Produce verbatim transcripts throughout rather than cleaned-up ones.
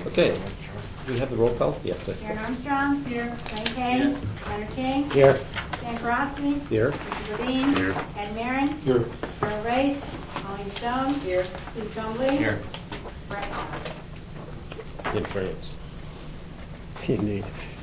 Okay. Do we have the roll call? Yes, sir. Karen Armstrong. Here. Ken Kay. Leonard King. Here. Dan Crosby. Here. Richard Levine. Here. Ed Marin. Here. Earl Race. Colleen Stone. Here. Steve Trombley. Here. Brett Hall. In France. Indeed.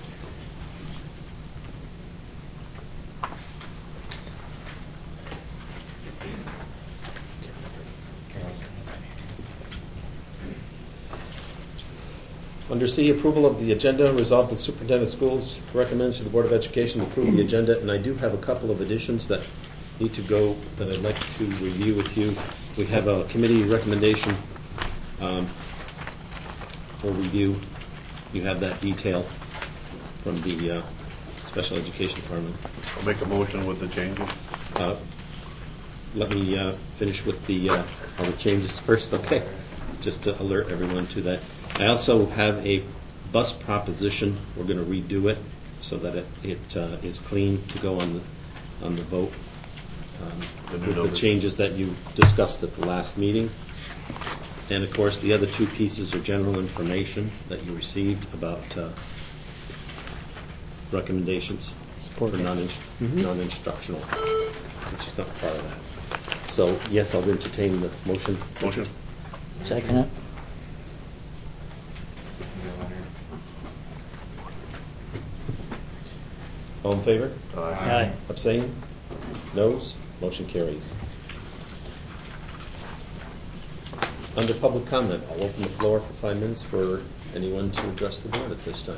Under C, approval of the agenda. Resolved that the Superintendent of Schools recommends to the Board of Education to approve the agenda, and I do have a couple of additions that need to go that I'd like to review with you. We have a committee recommendation um, for review. You have that detail from the uh, Special Education Department. I'll make a motion with the changes. Uh, let me uh, finish with the uh, all the changes first, okay? Just to alert everyone to that. I also have a bus proposition. We're going to redo it so that it, it uh, is clean to go on the on the vote um, The new with numbers. the changes that you discussed at the last meeting. And of course, the other two pieces are general information that you received about uh, recommendations Support for it. non Mhm. non-instructional, which is not part of that. So yes, I'll entertain the motion. Motion. Second it. All in favor? Aye. Abstain? Noes? Motion carries. Under public comment, I'll open the floor for five minutes for anyone to address the board at this time.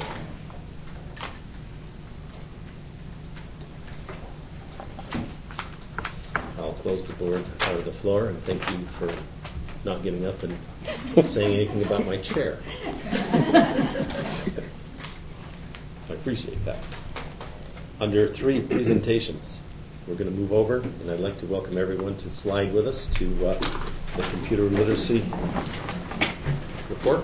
I'll close the board or the floor and thank you for not getting up and saying anything about my chair. I appreciate that. Under three, presentations. We're going to move over, and I'd like to welcome everyone to slide with us to uh, the computer literacy report.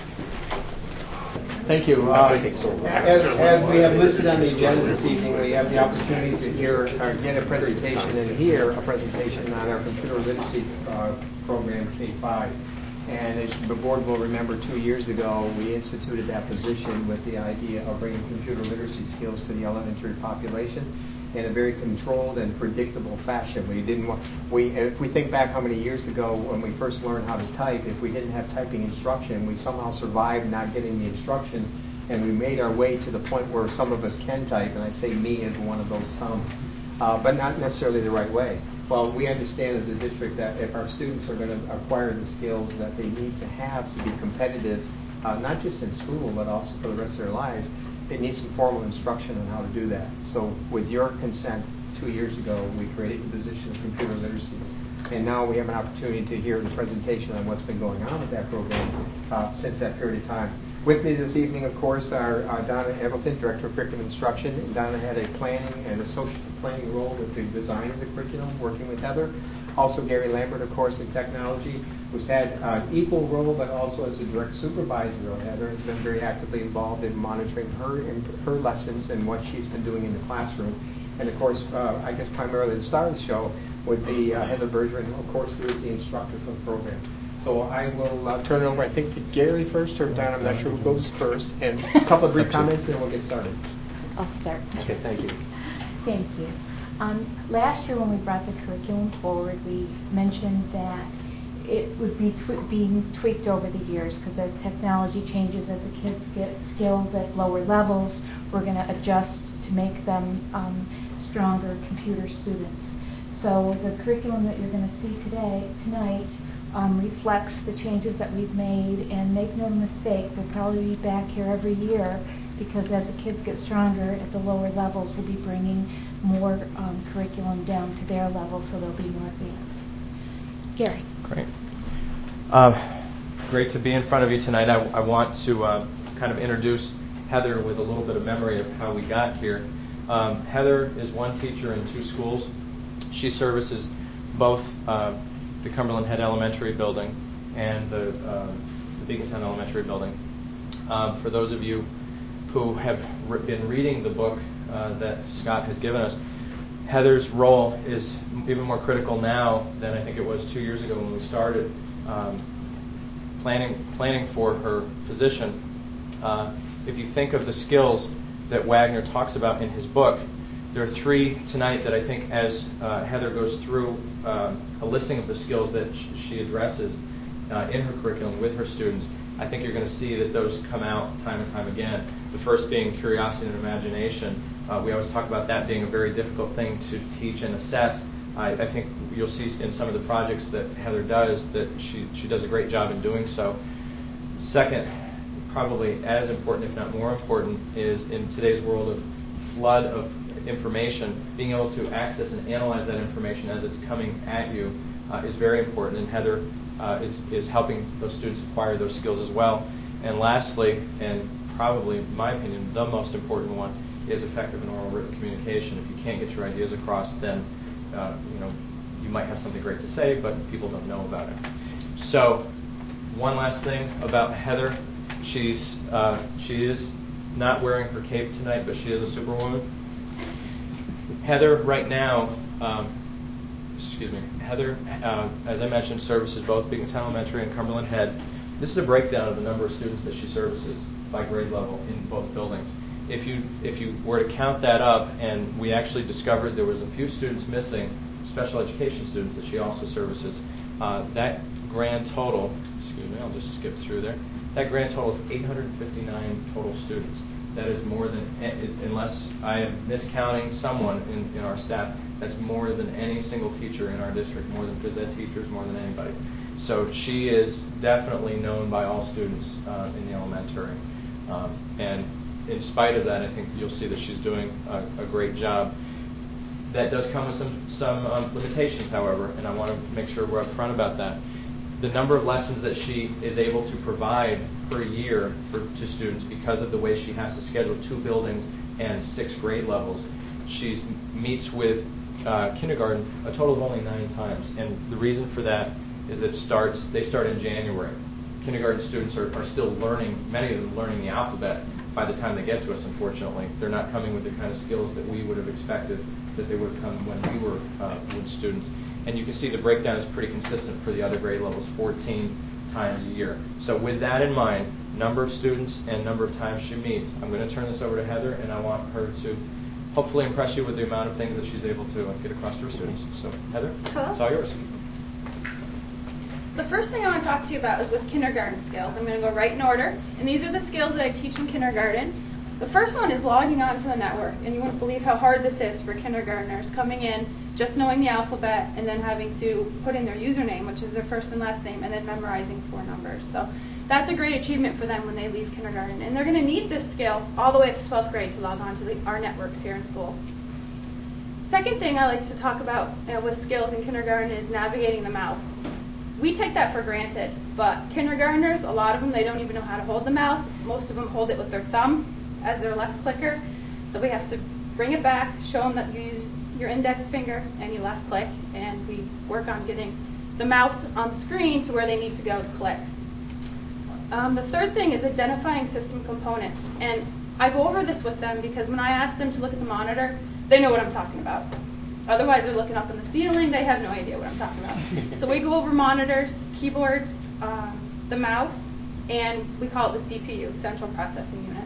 Thank you. Uh, as, as we have listed on the agenda this evening, we have the opportunity to hear, or get a presentation and hear a presentation on our computer literacy uh, program K five. And as the board will remember, two years ago, we instituted that position with the idea of bringing computer literacy skills to the elementary population in a very controlled and predictable fashion. We didn't want, we, if we think back how many years ago when we first learned how to type, if we didn't have typing instruction, we somehow survived not getting the instruction, and we made our way to the point where some of us can type, and I say me as one of those some, uh, but not necessarily the right way. Well, we understand as a district that if our students are going to acquire the skills that they need to have to be competitive, uh, not just in school, but also for the rest of their lives, they need some formal instruction on how to do that. So with your consent, two years ago, we created the position of computer literacy. And now we have an opportunity to hear the presentation on what's been going on with that program uh, since that period of time. With me this evening, of course, are uh, Donna Evelton, Director of Curriculum Instruction. And Donna had a planning and associate planning role with the design of the curriculum, working with Heather. Also Gary Lambert, of course, in technology, who's had an equal role, but also as a direct supervisor of Heather, has been very actively involved in monitoring her and her lessons and what she's been doing in the classroom. And of course, uh, I guess primarily the star of the show would be uh, Heather Bergeron, of course, who is the instructor for the program. So I will uh, turn it over, I think, to Gary first, or Don, I'm not sure who goes first, and a couple of brief comments, and then we'll get started. I'll start. Okay, thank you. Thank you. Um, last year when we brought the curriculum forward, we mentioned that it would be tw- being tweaked over the years, because as technology changes, as the kids get skills at lower levels, we're going to adjust to make them um, stronger computer students. So the curriculum that you're going to see today, tonight, um, reflects the changes that we've made, and make no mistake, we'll probably be back here every year, because as the kids get stronger at the lower levels, we'll be bringing more um, curriculum down to their level, so they'll be more advanced. Gary. Great. Uh, great to be in front of you tonight. I, I want to uh, kind of introduce Heather with a little bit of memory of how we got here. Um, Heather is one teacher in two schools. She services both uh, the Cumberland Head Elementary building and the, uh, the Beacontown Elementary building. Um, for those of you who have re- been reading the book uh, that Scott has given us, Heather's role is even more critical now than I think it was two years ago when we started. Um, planning planning for her position, uh, if you think of the skills that Wagner talks about in his book, there are three tonight that I think, as uh, Heather goes through uh, a listing of the skills that sh- she addresses uh, in her curriculum with her students, I think you're going to see that those come out time and time again. The first being curiosity and imagination. Uh, we always talk about that being a very difficult thing to teach and assess. I, I think you'll see in some of the projects that Heather does that she, she does a great job in doing so. Second, probably as important, if not more important, is in today's world of flood of information, being able to access and analyze that information as it's coming at you uh, is very important, and Heather uh, is, is helping those students acquire those skills as well. And lastly, and probably, in my opinion, the most important one, is effective and oral written communication. If you can't get your ideas across, then uh, you know you might have something great to say, but people don't know about it. So, one last thing about Heather. She's uh, she is not wearing her cape tonight, but she is a superwoman. Heather, right now, um, excuse me, Heather, uh, as I mentioned, services both Binghamton Elementary and Cumberland Head. This is a breakdown of the number of students that she services by grade level in both buildings. If you if you were to count that up, and we actually discovered there was a few students missing, special education students that she also services, uh, that grand total, excuse me, I'll just skip through there. That grand total is eight hundred fifty-nine total students. That is more than, unless I am miscounting someone in, in our staff, that's more than any single teacher in our district, more than phys ed teachers, more than anybody. So she is definitely known by all students uh, in the elementary. Um, and in spite of that, I think you'll see that she's doing a, a great job. That does come with some, some um, limitations, however, and I want to make sure we're upfront about that. The number of lessons that she is able to provide per year for, to students, because of the way she has to schedule two buildings and six grade levels, she meets with uh, kindergarten a total of only nine times. And the reason for that is that it starts, they start in January. Kindergarten students are, are still learning, many of them learning the alphabet by the time they get to us, unfortunately. They're not coming with the kind of skills that we would have expected that they would have come when we were uh, with students. And you can see the breakdown is pretty consistent for the other grade levels, fourteen times a year. So with that in mind, number of students and number of times she meets, I'm going to turn this over to Heather, and I want her to hopefully impress you with the amount of things that she's able to get across to her students. So Heather, Hello. it's all yours. The first thing I want to talk to you about is with kindergarten skills. I'm going to go right in order, and these are the skills that I teach in kindergarten. The first one is logging onto the network, and you won't believe how hard this is for kindergartners coming in, just knowing the alphabet, and then having to put in their username, which is their first and last name, and then memorizing four numbers. So that's a great achievement for them when they leave kindergarten, and they're going to need this skill all the way up to twelfth grade to log on to the, our networks here in school. Second thing I like to talk about uh, with skills in kindergarten is navigating the mouse. We take that for granted, but kindergartners, a lot of them, they don't even know how to hold the mouse. Most of them hold it with their thumb as their left clicker. So we have to bring it back, show them that you use your index finger and you left click, and we work on getting the mouse on the screen to where they need to go to click. Um, the third thing is identifying system components. And I go over this with them because when I ask them to look at the monitor, they know what I'm talking about. Otherwise, they're looking up in the ceiling. They have no idea what I'm talking about. So we go over monitors, keyboards, um, the mouse, and we call it the C P U, Central Processing Unit.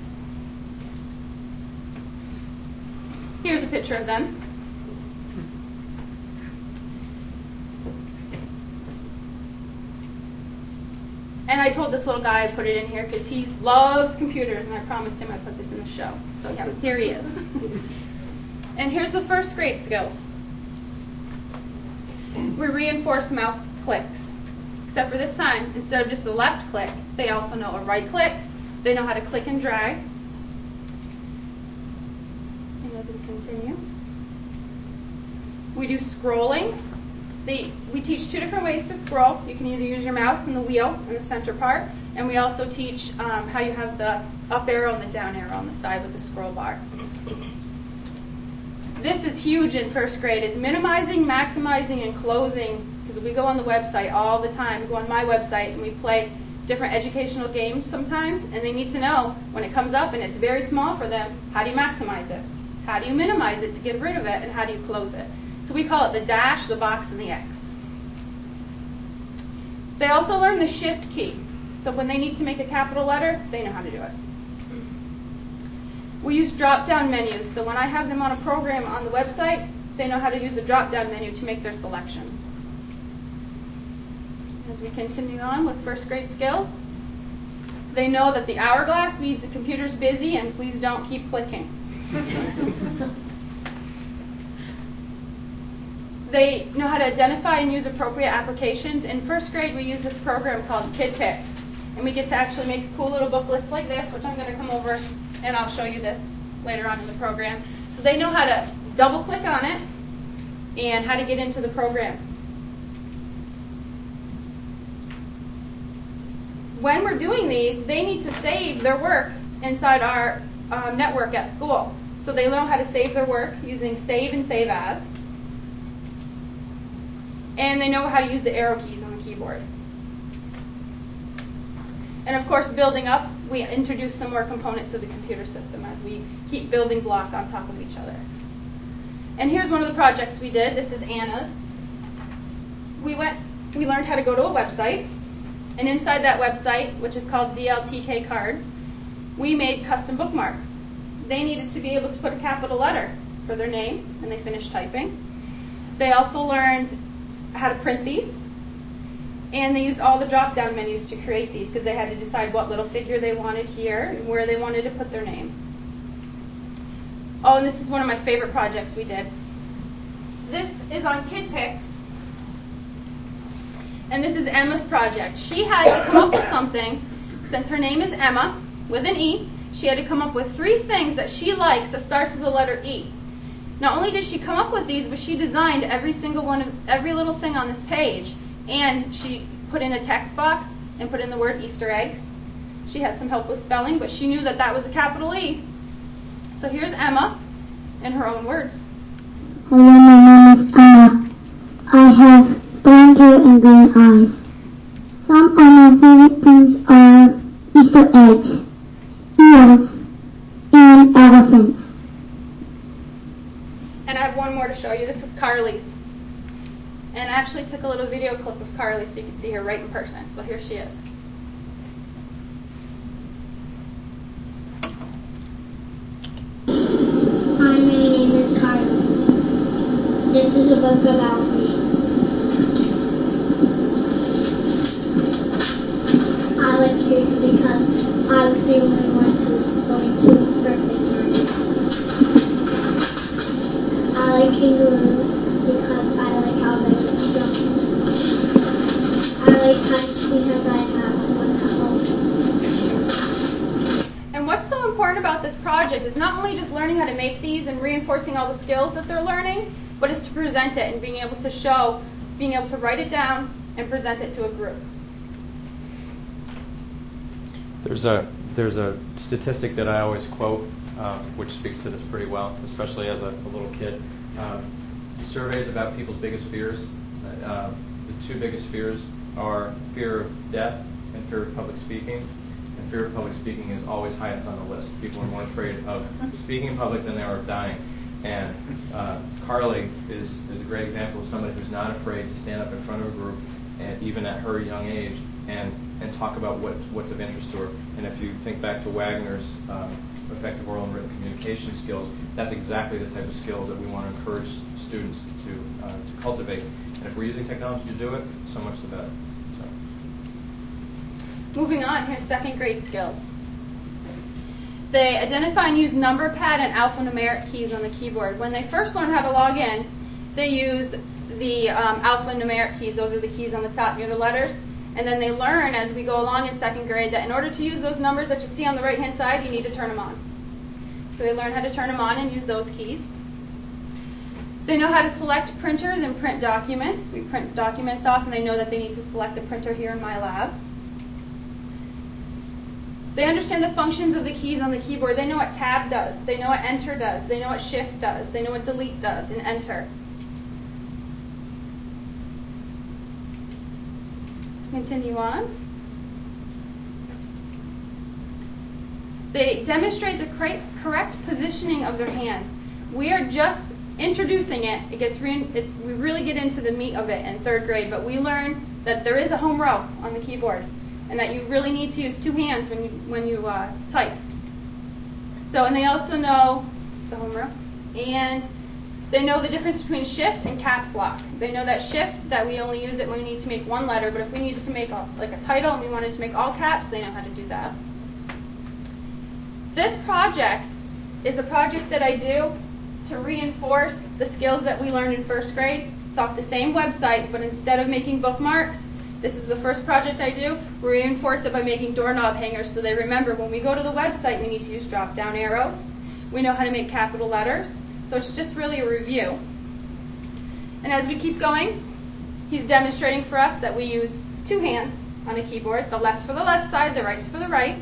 Here's a picture of them. And I told this little guy I put it in here because he loves computers, and I promised him I'd put this in the show. So yeah, here he is. And here's the first grade skills. We reinforce mouse clicks. Except for this time, instead of just a left click, they also know a right click. They know how to click and drag. And as we continue, we do scrolling. The, we teach two different ways to scroll. You can either use your mouse and the wheel in the center part, and we also teach um, how you have the up arrow and the down arrow on the side with the scroll bar. This is huge in first grade, is minimizing, maximizing, and closing, because we go on the website all the time. We go on my website and we play different educational games sometimes, and they need to know when it comes up and it's very small for them, how do you maximize it? How do you minimize it to get rid of it, and how do you close it? So we call it the dash, the box, and the X. They also learn the shift key. So when they need to make a capital letter, they know how to do it. We use drop-down menus. So when I have them on a program on the website, they know how to use the drop-down menu to make their selections. As we continue on with first grade skills, they know that the hourglass means the computer's busy and please don't keep clicking. They know how to identify and use appropriate applications. In first grade, we use this program called KidPix, and we get to actually make cool little booklets like this, which I'm going to come over and I'll show you this later on in the program. So they know how to double click on it and how to get into the program. When we're doing these, they need to save their work inside our um, network at school. So they learn how to save their work using save and save as. And they know how to use the arrow keys on the keyboard. And of course, building up, we introduce some more components of the computer system as we keep building block on top of each other. And here's one of the projects we did. This is Anna's. We went, we learned how to go to a website. And inside that website, which is called D L T K Cards, we made custom bookmarks. They needed to be able to put a capital letter for their name, and they finished typing. They also learned how to print these, and they used all the drop-down menus to create these because they had to decide what little figure they wanted here and where they wanted to put their name. Oh, and this is one of my favorite projects we did. This is on KidPix, and this is Emma's project. She had to come up with something. Since her name is Emma with an E, she had to come up with three things that she likes that starts with the letter E. Not only did she come up with these, but she designed every single one of every little thing on this page, and she put in a text box and put in the word Easter eggs. She had some help with spelling, but she knew that that was a capital E. So here's Emma in her own words. Hello, my name is Emma. I have brown hair and green eyes. Some of my favorite things are Easter eggs, eels, and elephants. And I have one more to show you. This is Carly's. And I actually took a little video clip of Carly so you can see her right in person. So here she is. Hi, my name is Carly. This is a book about me. I like kids because I was the only one who was going to birthday parties. I like kangaroos because I like how they jump. I like kites because I have one at home. And what's so important about this project is not only just learning how to make these and reinforcing all the skills that they're learning, but it's to present it and being able to show, being able to write it down and present it to a group. There's a there's a statistic that I always quote, uh, which speaks to this pretty well, especially as a, a little kid. Um, surveys about people's biggest fears. Uh, the two biggest fears are fear of death and fear of public speaking. And fear of public speaking is always highest on the list. People are more afraid of speaking in public than they are of dying. And uh, Carly is, is a great example of somebody who's not afraid to stand up in front of a group, and even at her young age, and, and talk about what, what's of interest to her. And if you think back to Wagner's um, effective oral and written communication skills, that's exactly the type of skill that we want to encourage students to, uh, to cultivate. And if we're using technology to do it, so much the better. So. Moving on, here's second grade skills. They identify and use number pad and alphanumeric keys on the keyboard. When they first learn how to log in, they use the um, alphanumeric keys. Those are the keys on the top near the letters. And then they learn as we go along in second grade that in order to use those numbers that you see on the right-hand side, you need to turn them on. So they learn how to turn them on and use those keys. They know how to select printers and print documents. We print documents off, and they know that they need to select the printer here in my lab. They understand the functions of the keys on the keyboard. They know what tab does. They know what enter does. They know what shift does. They know what delete does and enter. Continue on. They demonstrate the correct positioning of their hands. We are just introducing it. It gets re- it, we really get into the meat of it in third grade, but we learn that there is a home row on the keyboard, and that you really need to use two hands when you when you uh, type. So, and they also know the home row, and they know the difference between shift and caps lock. They know that shift, that we only use it when we need to make one letter, but if we needed to make a, like a title and we wanted to make all caps, they know how to do that. This project is a project that I do to reinforce the skills that we learned in first grade. It's off the same website, but instead of making bookmarks, this is the first project I do, we reinforce it by making doorknob hangers so they remember when we go to the website we need to use drop down arrows. We know how to make capital letters. So it's just really a review. And as we keep going, he's demonstrating for us that we use two hands on a keyboard. The left's for the left side, the right's for the right.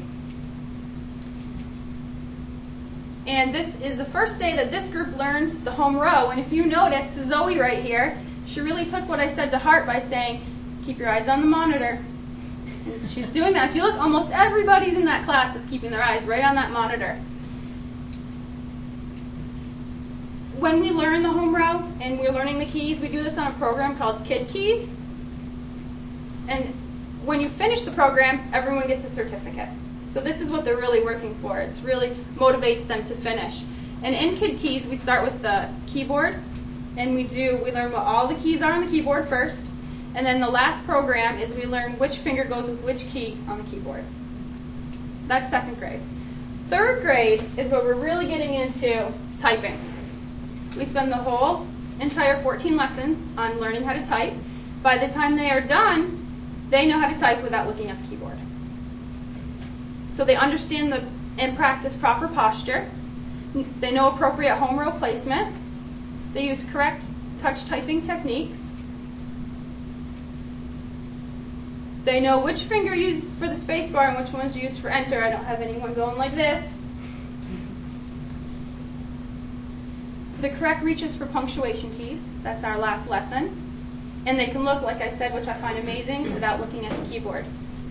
And this is the first day that this group learned the home row. And if you notice, Zoe right here, she really took what I said to heart by saying, keep your eyes on the monitor. And she's doing that. If you look, almost everybody's in that class is keeping their eyes right on that monitor. When we learn the home row and we're learning the keys, we do this on a program called Kid Keys. And when you finish the program, everyone gets a certificate. So this is what they're really working for. It really motivates them to finish. And in Kid Keys, we start with the keyboard, and we do we learn what all the keys are on the keyboard first. And then the last program is we learn which finger goes with which key on the keyboard. That's second grade. Third grade is where we're really getting into typing. We spend the whole entire fourteen lessons on learning how to type. By the time they are done, they know how to type without looking at the keyboard. So they understand the, and practice proper posture. They know appropriate home row placement. They use correct touch typing techniques. They know which finger uses for the space bar and which one's used for enter. I don't have anyone going like this. The correct reaches for punctuation keys. That's our last lesson. And they can look, like I said, which I find amazing, without looking at the keyboard.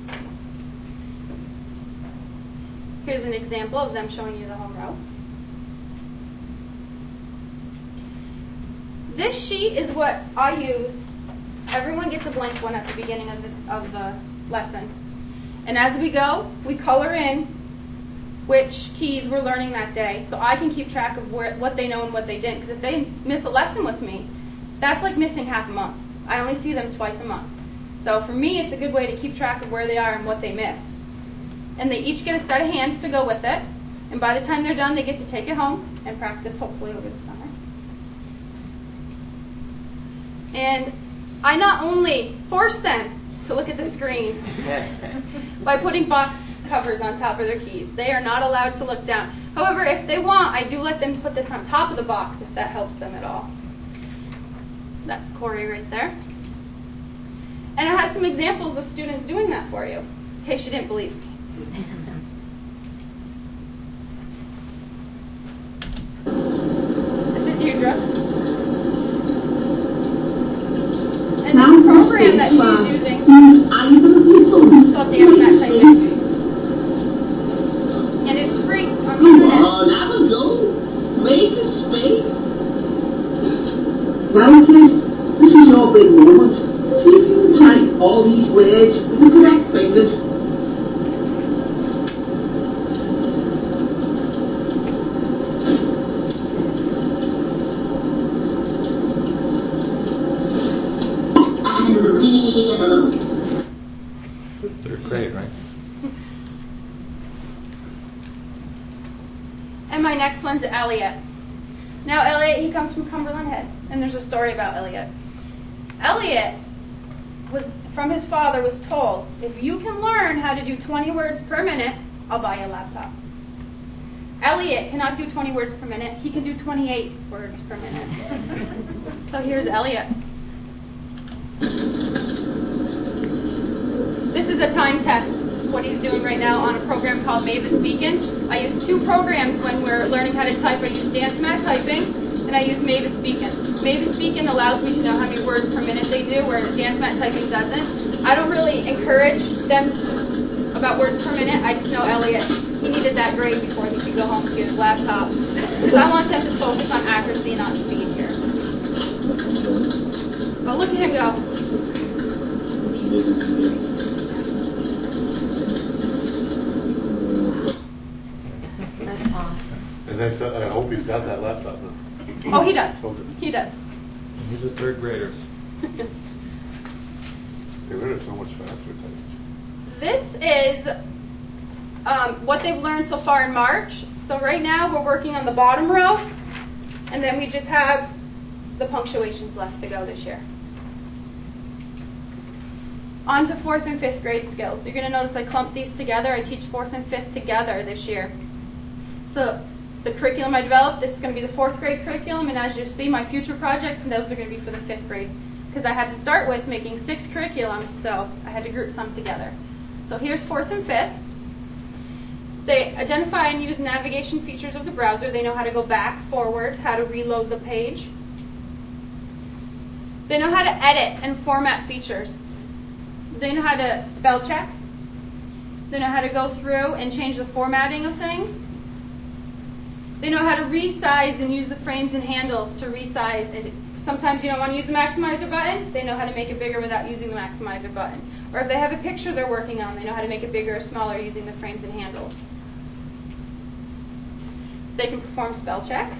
Here's an example of them showing you the home row. This sheet is what I use. Everyone gets a blank one at the beginning of the, of the lesson. And as we go, we color in which keys we're learning that day, so I can keep track of where, what they know and what they didn't. Because if they miss a lesson with me, that's like missing half a month. I only see them twice a month. So for me, it's a good way to keep track of where they are and what they missed. And they each get a set of hands to go with it. And by the time they're done, they get to take it home and practice, hopefully, over the summer. And I not only force them to look at the screen by putting box covers on top of their keys. They are not allowed to look down. However, if they want, I do let them put this on top of the box if that helps them at all. That's Corey right there. And I have some examples of students doing that for you, in case you didn't believe me. This is Deirdre. And this program that she's using is called Dance Mat Typing. And it's free on the internet. Have a go. Make a space. Now, kids, this is your big moment. See if you can type all these words with the correct fingers. Third grade, right? And my next one's Elliot. Now Elliot, he comes from Cumberland Head, and there's a story about Elliot. Elliot was, from his father, was told, if you can learn how to do twenty words per minute, I'll buy you a laptop. Elliot cannot do twenty words per minute. He can do twenty-eight words per minute. So here's Elliot. This is a time test, what he's doing right now on a program called Mavis Beacon. I use two programs when we're learning how to type. I use Dance Mat Typing, and I use Mavis Beacon. Mavis Beacon allows me to know how many words per minute they do, where Dance Mat Typing doesn't. I don't really encourage them about words per minute. I just know Elliot, he needed that grade before he could go home and get his laptop. Because I want them to focus on accuracy, not speed here. But look at him go. That's awesome. And that's, uh, I hope he's got that laptop now. Oh, he does. Okay. He does. These are third graders. They learn it so much faster. Types. This is um, what they've learned so far in March. So right now we're working on the bottom row, and then we just have the punctuations left to go this year. On to fourth and fifth grade skills. You're going to notice I clumped these together. I teach fourth and fifth together this year. So the curriculum I developed, this is going to be the fourth grade curriculum, and as you see, my future projects, and those are going to be for the fifth grade. Because I had to start with making six curriculums, so I had to group some together. So here's fourth and fifth. They identify and use navigation features of the browser. They know how to go back, forward, how to reload the page. They know how to edit and format features. They know how to spell check. They know how to go through and change the formatting of things. They know how to resize and use the frames and handles to resize. And sometimes you don't want to use the maximizer button. They know how to make it bigger without using the maximizer button. Or if they have a picture they're working on, they know how to make it bigger or smaller using the frames and handles. They can perform spell check.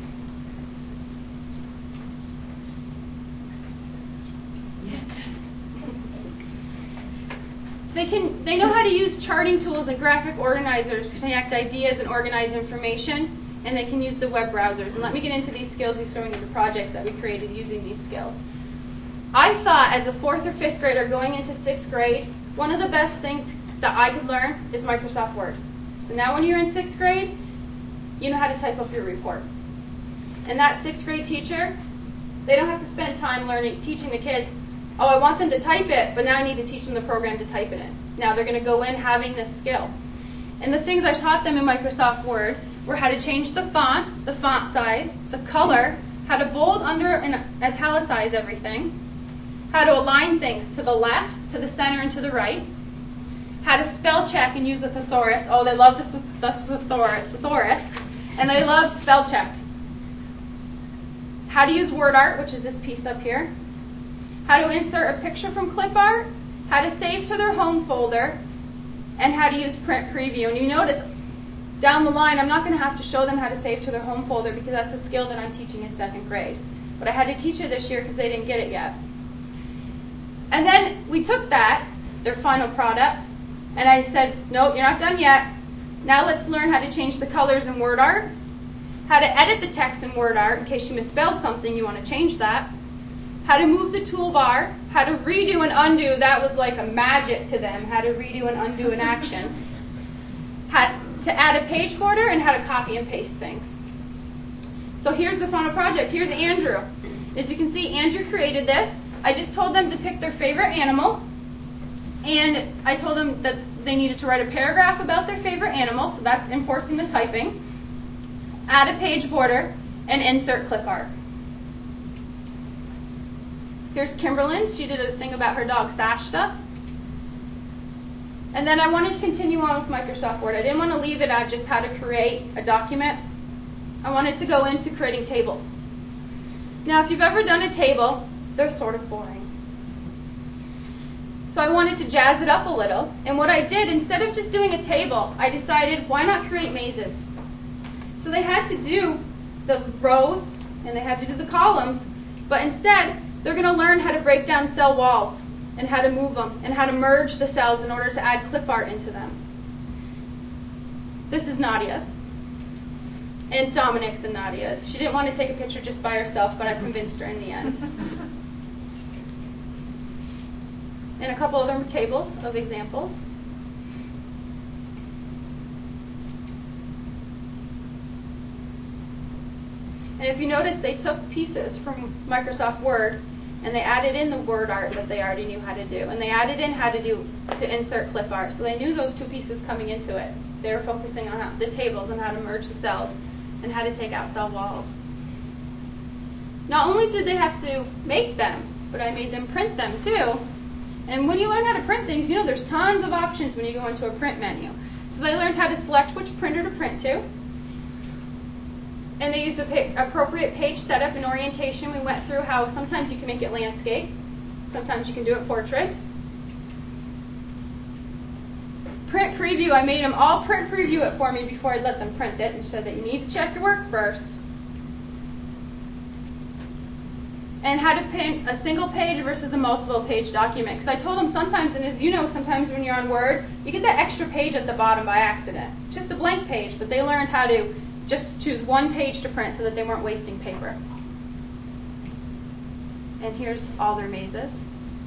They can. They know how to use charting tools and graphic organizers to connect ideas and organize information, and they can use the web browsers. And let me get into these skills you're showing you the projects that we created using these skills. I thought as a fourth or fifth grader going into sixth grade, one of the best things that I could learn is Microsoft Word. So now when you're in sixth grade, you know how to type up your report. And that sixth grade teacher, they don't have to spend time learning, teaching the kids, oh, I want them to type it, but now I need to teach them the program to type it in. Now they're going to go in having this skill. And the things I taught them in Microsoft Word were how to change the font, the font size, the color, how to bold, under, and italicize everything, how to align things to the left, to the center, and to the right, how to spell check and use a thesaurus. Oh, they love the, the thesaurus, thesaurus, and they love spell check. How to use word art, which is this piece up here. How to insert a picture from clip art, how to save to their home folder, and how to use print preview. And you notice down the line, I'm not going to have to show them how to save to their home folder because that's a skill that I'm teaching in second grade. But I had to teach it this year because they didn't get it yet. And then we took that, their final product, and I said, no, you're not done yet. Now let's learn how to change the colors in word art, how to edit the text in word art in case you misspelled something, you want to change that, how to move the toolbar, how to redo and undo, that was like a magic to them, how to redo and undo an action, how to add a page border, and how to copy and paste things. So here's the final project. Here's Andrew. As you can see, Andrew created this. I just told them to pick their favorite animal, and I told them that they needed to write a paragraph about their favorite animal, so that's enforcing the typing, add a page border, and insert clip art. Here's Kimberlyn. She did a thing about her dog Sashta. And then I wanted to continue on with Microsoft Word. I didn't want to leave it at just how to create a document. I wanted to go into creating tables. Now, if you've ever done a table, they're sort of boring. So I wanted to jazz it up a little. And what I did, instead of just doing a table, I decided, why not create mazes? So they had to do the rows, and they had to do the columns, but instead, they're going to learn how to break down cell walls and how to move them and how to merge the cells in order to add clip art into them. This is Nadia's. And Dominic's and Nadia's. She didn't want to take a picture just by herself, but I convinced her in the end. And a couple other tables of examples. And if you notice, they took pieces from Microsoft Word and they added in the word art that they already knew how to do. And they added in how to do to insert clip art. So they knew those two pieces coming into it. They were focusing on how, the tables and how to merge the cells and how to take out cell walls. Not only did they have to make them, but I made them print them too. And when you learn how to print things, you know there's tons of options when you go into a print menu. So they learned how to select which printer to print to. And they used the pa- appropriate page setup and orientation. We went through how sometimes you can make it landscape, sometimes you can do it portrait. preview, I made them all print preview it for me before I let them print it, and said that you need to check your work first. And how to print a single page versus a multiple page document. Because I told them sometimes, and as you know, sometimes when you're on Word, you get that extra page at the bottom by accident. It's just a blank page, but they learned how to just choose one page to print so that they weren't wasting paper. And here's all their mazes.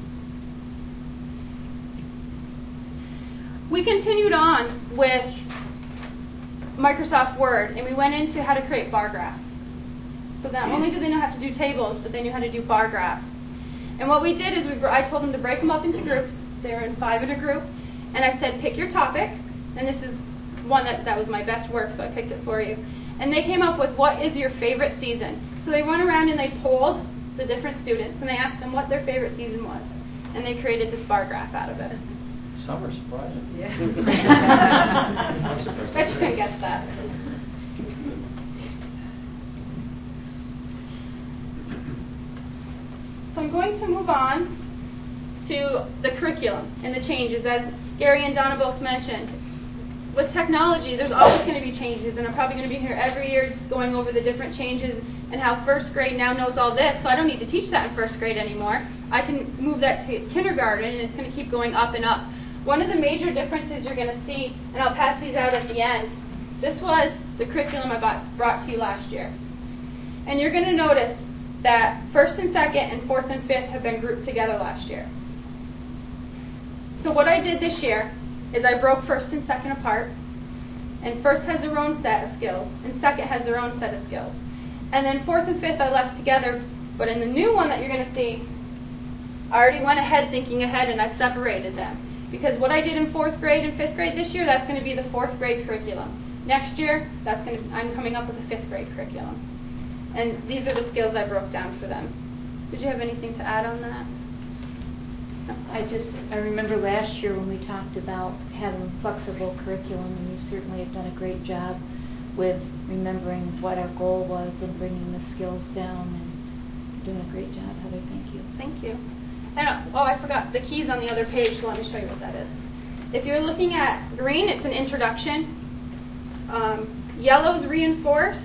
We continued on with Microsoft Word, and we went into how to create bar graphs. So not only did they know how to do tables, but they knew how to do bar graphs. And what we did is we, I told them to break them up into groups. They were in five in a group. And I said, pick your topic. And this is one that, that was my best work, so I picked it for you. And they came up with, what is your favorite season? So they went around and they polled the different students, and they asked them what their favorite season was. And they created this bar graph out of it. Summer, surprising. Yeah. Bet you couldn't guess that. So I'm going to move on to the curriculum and the changes, as Gary and Donna both mentioned. With technology, there's always going to be changes, and I'm probably going to be here every year just going over the different changes and how first grade now knows all this, so I don't need to teach that in first grade anymore. I can move that to kindergarten, and it's going to keep going up and up. One of the major differences you're going to see, and I'll pass these out at the end, this was the curriculum I bought, brought to you last year. And you're going to notice that first and second and fourth and fifth have been grouped together last year. So what I did this year is I broke first and second apart, and first has their own set of skills, and second has their own set of skills. And then fourth and fifth I left together, but in the new one that you're going to see, I already went ahead thinking ahead, and I've separated them. Because what I did in fourth grade and fifth grade this year, that's going to be the fourth grade curriculum. Next year, that's going to, I'm coming up with a fifth grade curriculum. And these are the skills I broke down for them. Did you have anything to add on that? No? I just, I remember last year when we talked about having flexible curriculum, and you certainly have done a great job with remembering what our goal was and bringing the skills down, and doing a great job, Heather. Thank you. Thank you. And, uh, oh, I forgot. The key's on the other page, so let me show you what that is. If you're looking at green, it's an introduction. Um, yellow's reinforced,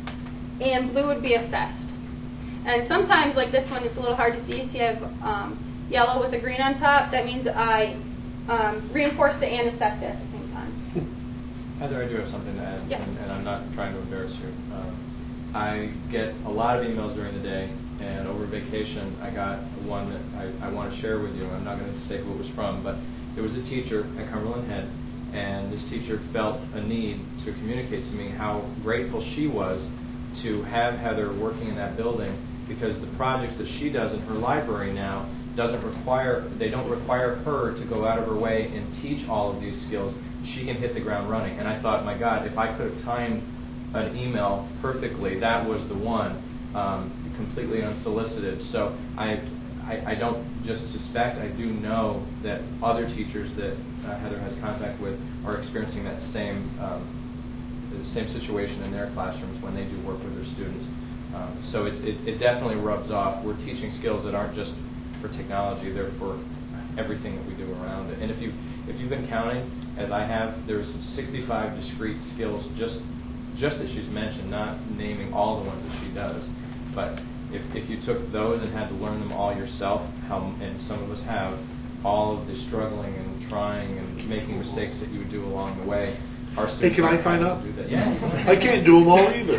and blue would be assessed. And sometimes, like this one, it's a little hard to see. So you have um, yellow with a green on top. That means I um, reinforced it and assessed it at the same time. Heather, I do have something to add, yes. and, and I'm not trying to embarrass you. Um, I get a lot of emails during the day, and over vacation I got one that I, I want to share with you. I'm not going to say who it was from, but it was a teacher at Cumberland Head, and this teacher felt a need to communicate to me how grateful she was to have Heather working in that building, because the projects that she does in her library now doesn't require, they don't require her to go out of her way and teach all of these skills. She can hit the ground running. And I thought, my God, if I could have timed an email perfectly, that was the one, um, completely unsolicited. So I, I, I don't just suspect, I do know that other teachers that uh, Heather has contact with are experiencing that same um, the same situation in their classrooms when they do work with their students. Um, so it, it, it definitely rubs off. We're teaching skills that aren't just for technology, they're for everything that we do around it. And if, you, if you've been counting, as I have, there's sixty-five discrete skills just just that she's mentioned, not naming all the ones that she does. But if, if you took those and had to learn them all yourself, how, and some of us have, all of the struggling and trying and making mistakes that you would do along the way, our students hey, can I aren't find having out? to do that. Yeah. I can't do them all either.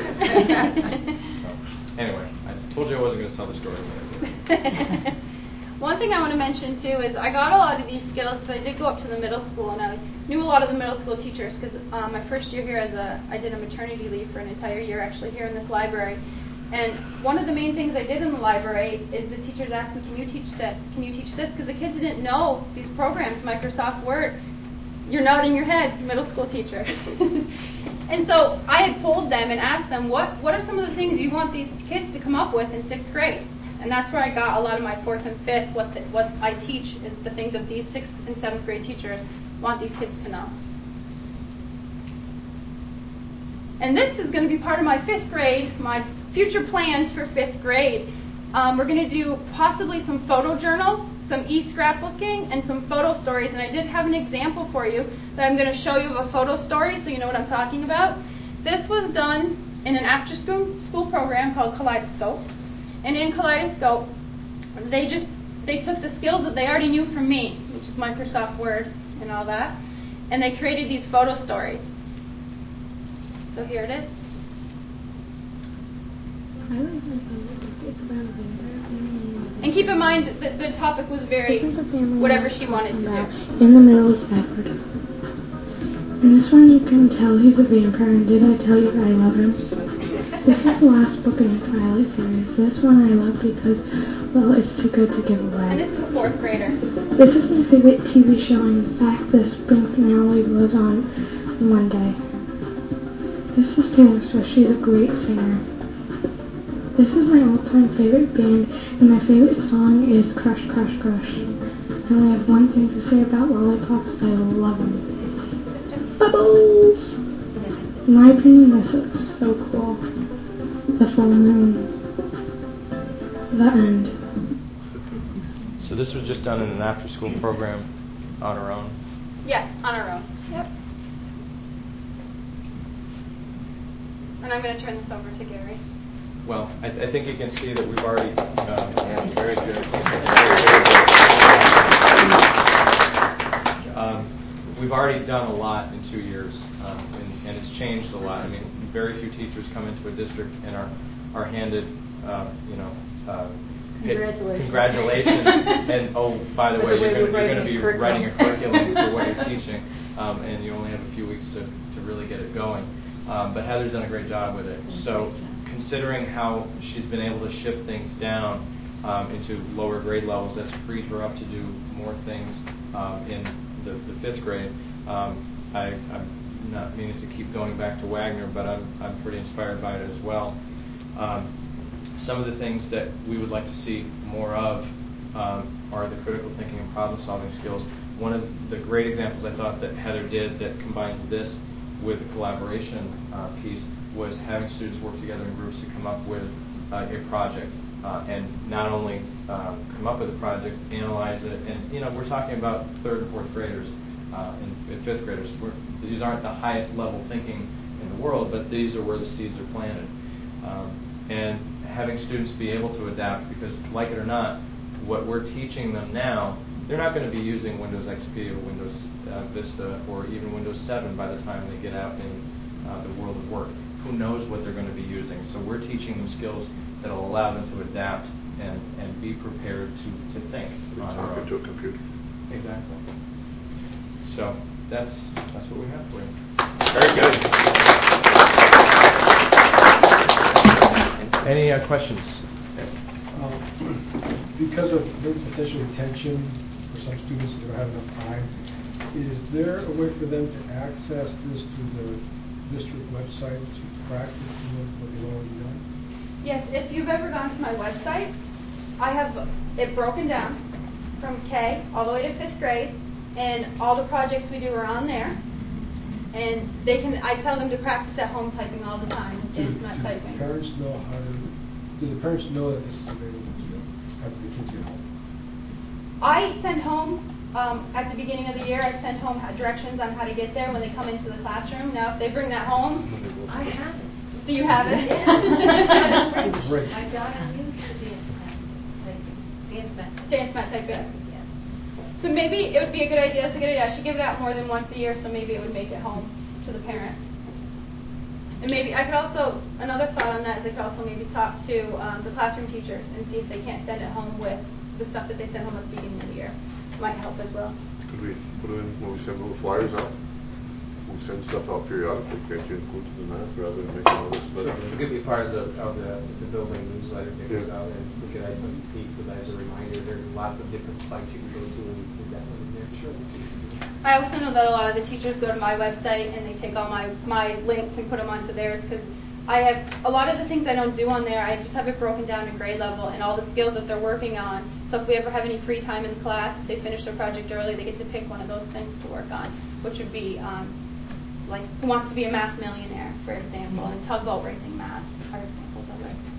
So, anyway, I told you I wasn't going to tell the story, but I did. One thing I want to mention too is I got a lot of these skills. So I did go up to the middle school, and I knew a lot of the middle school teachers because um, my first year here, as a I did a maternity leave for an entire year actually here in this library. And one of the main things I did in the library is the teachers asked me, "Can you teach this? Can you teach this?" Because the kids didn't know these programs, Microsoft Word. You're nodding your head, middle school teacher. And so I had polled them and asked them, what, what are some of the things you want these kids to come up with in sixth grade? And that's where I got a lot of my fourth and fifth. What, the, what I teach is the things that these sixth and seventh grade teachers want these kids to know. And this is going to be part of my fifth grade, my future plans for fifth grade. Um, we're going to do possibly some photo journals, some e-scrapbooking, and some photo stories. And I did have an example for you that I'm going to show you of a photo story so you know what I'm talking about. This was done in an after-school school program called Kaleidoscope. And in Kaleidoscope, they just they took the skills that they already knew from me, which is Microsoft Word and all that, and they created these photo stories. So here it is. It's about a vampire family. And keep in mind that the topic was very This is a family whatever she wanted to about. do. In the middle is Edward. In this one you can tell he's a vampire, and did I tell you that I love him? This is the last book in the Twilight series. This one I love because, well, it's too good to give away. And this is a fourth grader. This is my favorite T V show. In fact, the spring finale was on Monday. This is Taylor Swift. She's a great singer. This is my all-time favorite band, and my favorite song is Crush, Crush, Crush. I only have one thing to say about lollipops. I love them. Bubbles! In my opinion, this looks so cool. The full moon. The end. So this was just done in an after-school program on our own? Yes, on our own. Yep. And I'm going to turn this over to Gary. Well, I, I think you can see that we've already... Um, Very good. Um, we've already done a lot in two years, um, and, and it's changed a lot. I mean, very few teachers come into a district and are, are handed, uh, you know... Uh, Congratulations. Congratulations. And, oh, by the By way, the way, you're we're going to writing be a curriculum. writing a curriculum for what you're teaching, um, and you only have a few weeks to, to really get it going. Um, but Heather's done a great job with it. So considering how she's been able to shift things down um, into lower grade levels, that's freed her up to do more things um, in the, the fifth grade. Um, I, I'm not meaning to keep going back to Wagner, but I'm, I'm pretty inspired by it as well. Um, Some of the things that we would like to see more of um, are the critical thinking and problem-solving skills. One of the great examples I thought that Heather did that combines this with the collaboration uh, piece was having students work together in groups to come up with uh, a project. Uh, and not only uh, come up with a project, analyze it, and you know we're talking about third and fourth graders uh, and, and fifth graders. We're, these aren't the highest level thinking in the world, but these are where the seeds are planted. Um, and having students be able to adapt, because like it or not, what we're teaching them now, they're not going to be using Windows X P or Windows uh, Vista or even Windows seven by the time they get out in uh, the world of work. Who knows what they're going to be using? So we're teaching them skills that will allow them to adapt and, and be prepared to, to think on their own. To a computer. Exactly. So that's that's what we have for you. Very good. Any uh, questions? Um, because of the potential retention for some students that don't have enough time, is there a way for them to access this through the district website to practice what they've already done? Yes, if you've ever gone to my website, I have it broken down from K all the way to fifth grade, and all the projects we do are on there. And they can, I tell them to practice at home typing all the time, dance mat typing. Do parents know how to, do the parents know that this is available to them after the kids get home? I send home, um, at the beginning of the year, I send home directions on how to get there when they come into the classroom. Now, if they bring that home, I have it. do you have it? Great. My daughter used the dance mat typing. Dance mat. Dance mat typing. Yeah. So maybe it would be a good idea to get it out. She give it out more than once a year, so maybe it would make it home to the parents. And maybe I could also, another thought on that is I could also maybe talk to um, the classroom teachers and see if they can't send it home with the stuff that they send home at the beginning of the year. Might help as well. Could we put it in when we send little flyers out? We send stuff out periodically. Can't you include it in that rather than making all this Sure, stuff? it could be part of the, of the, the building newsletter that goes Yeah. out, and we could add some piece of that as a reminder. There's lots of different sites you can go to and put that one in there. Sure, it's easy to do. I also know that a lot of the teachers go to my website and they take all my, my links and put them onto theirs, because I have a lot of the things I don't do on there. I just have it broken down to grade level and all the skills that they're working on. So if we ever have any free time in class, if they finish their project early, they get to pick one of those things to work on, which would be um, like Who Wants to Be a Math Millionaire, for example, and Tugboat Racing Math are examples of it.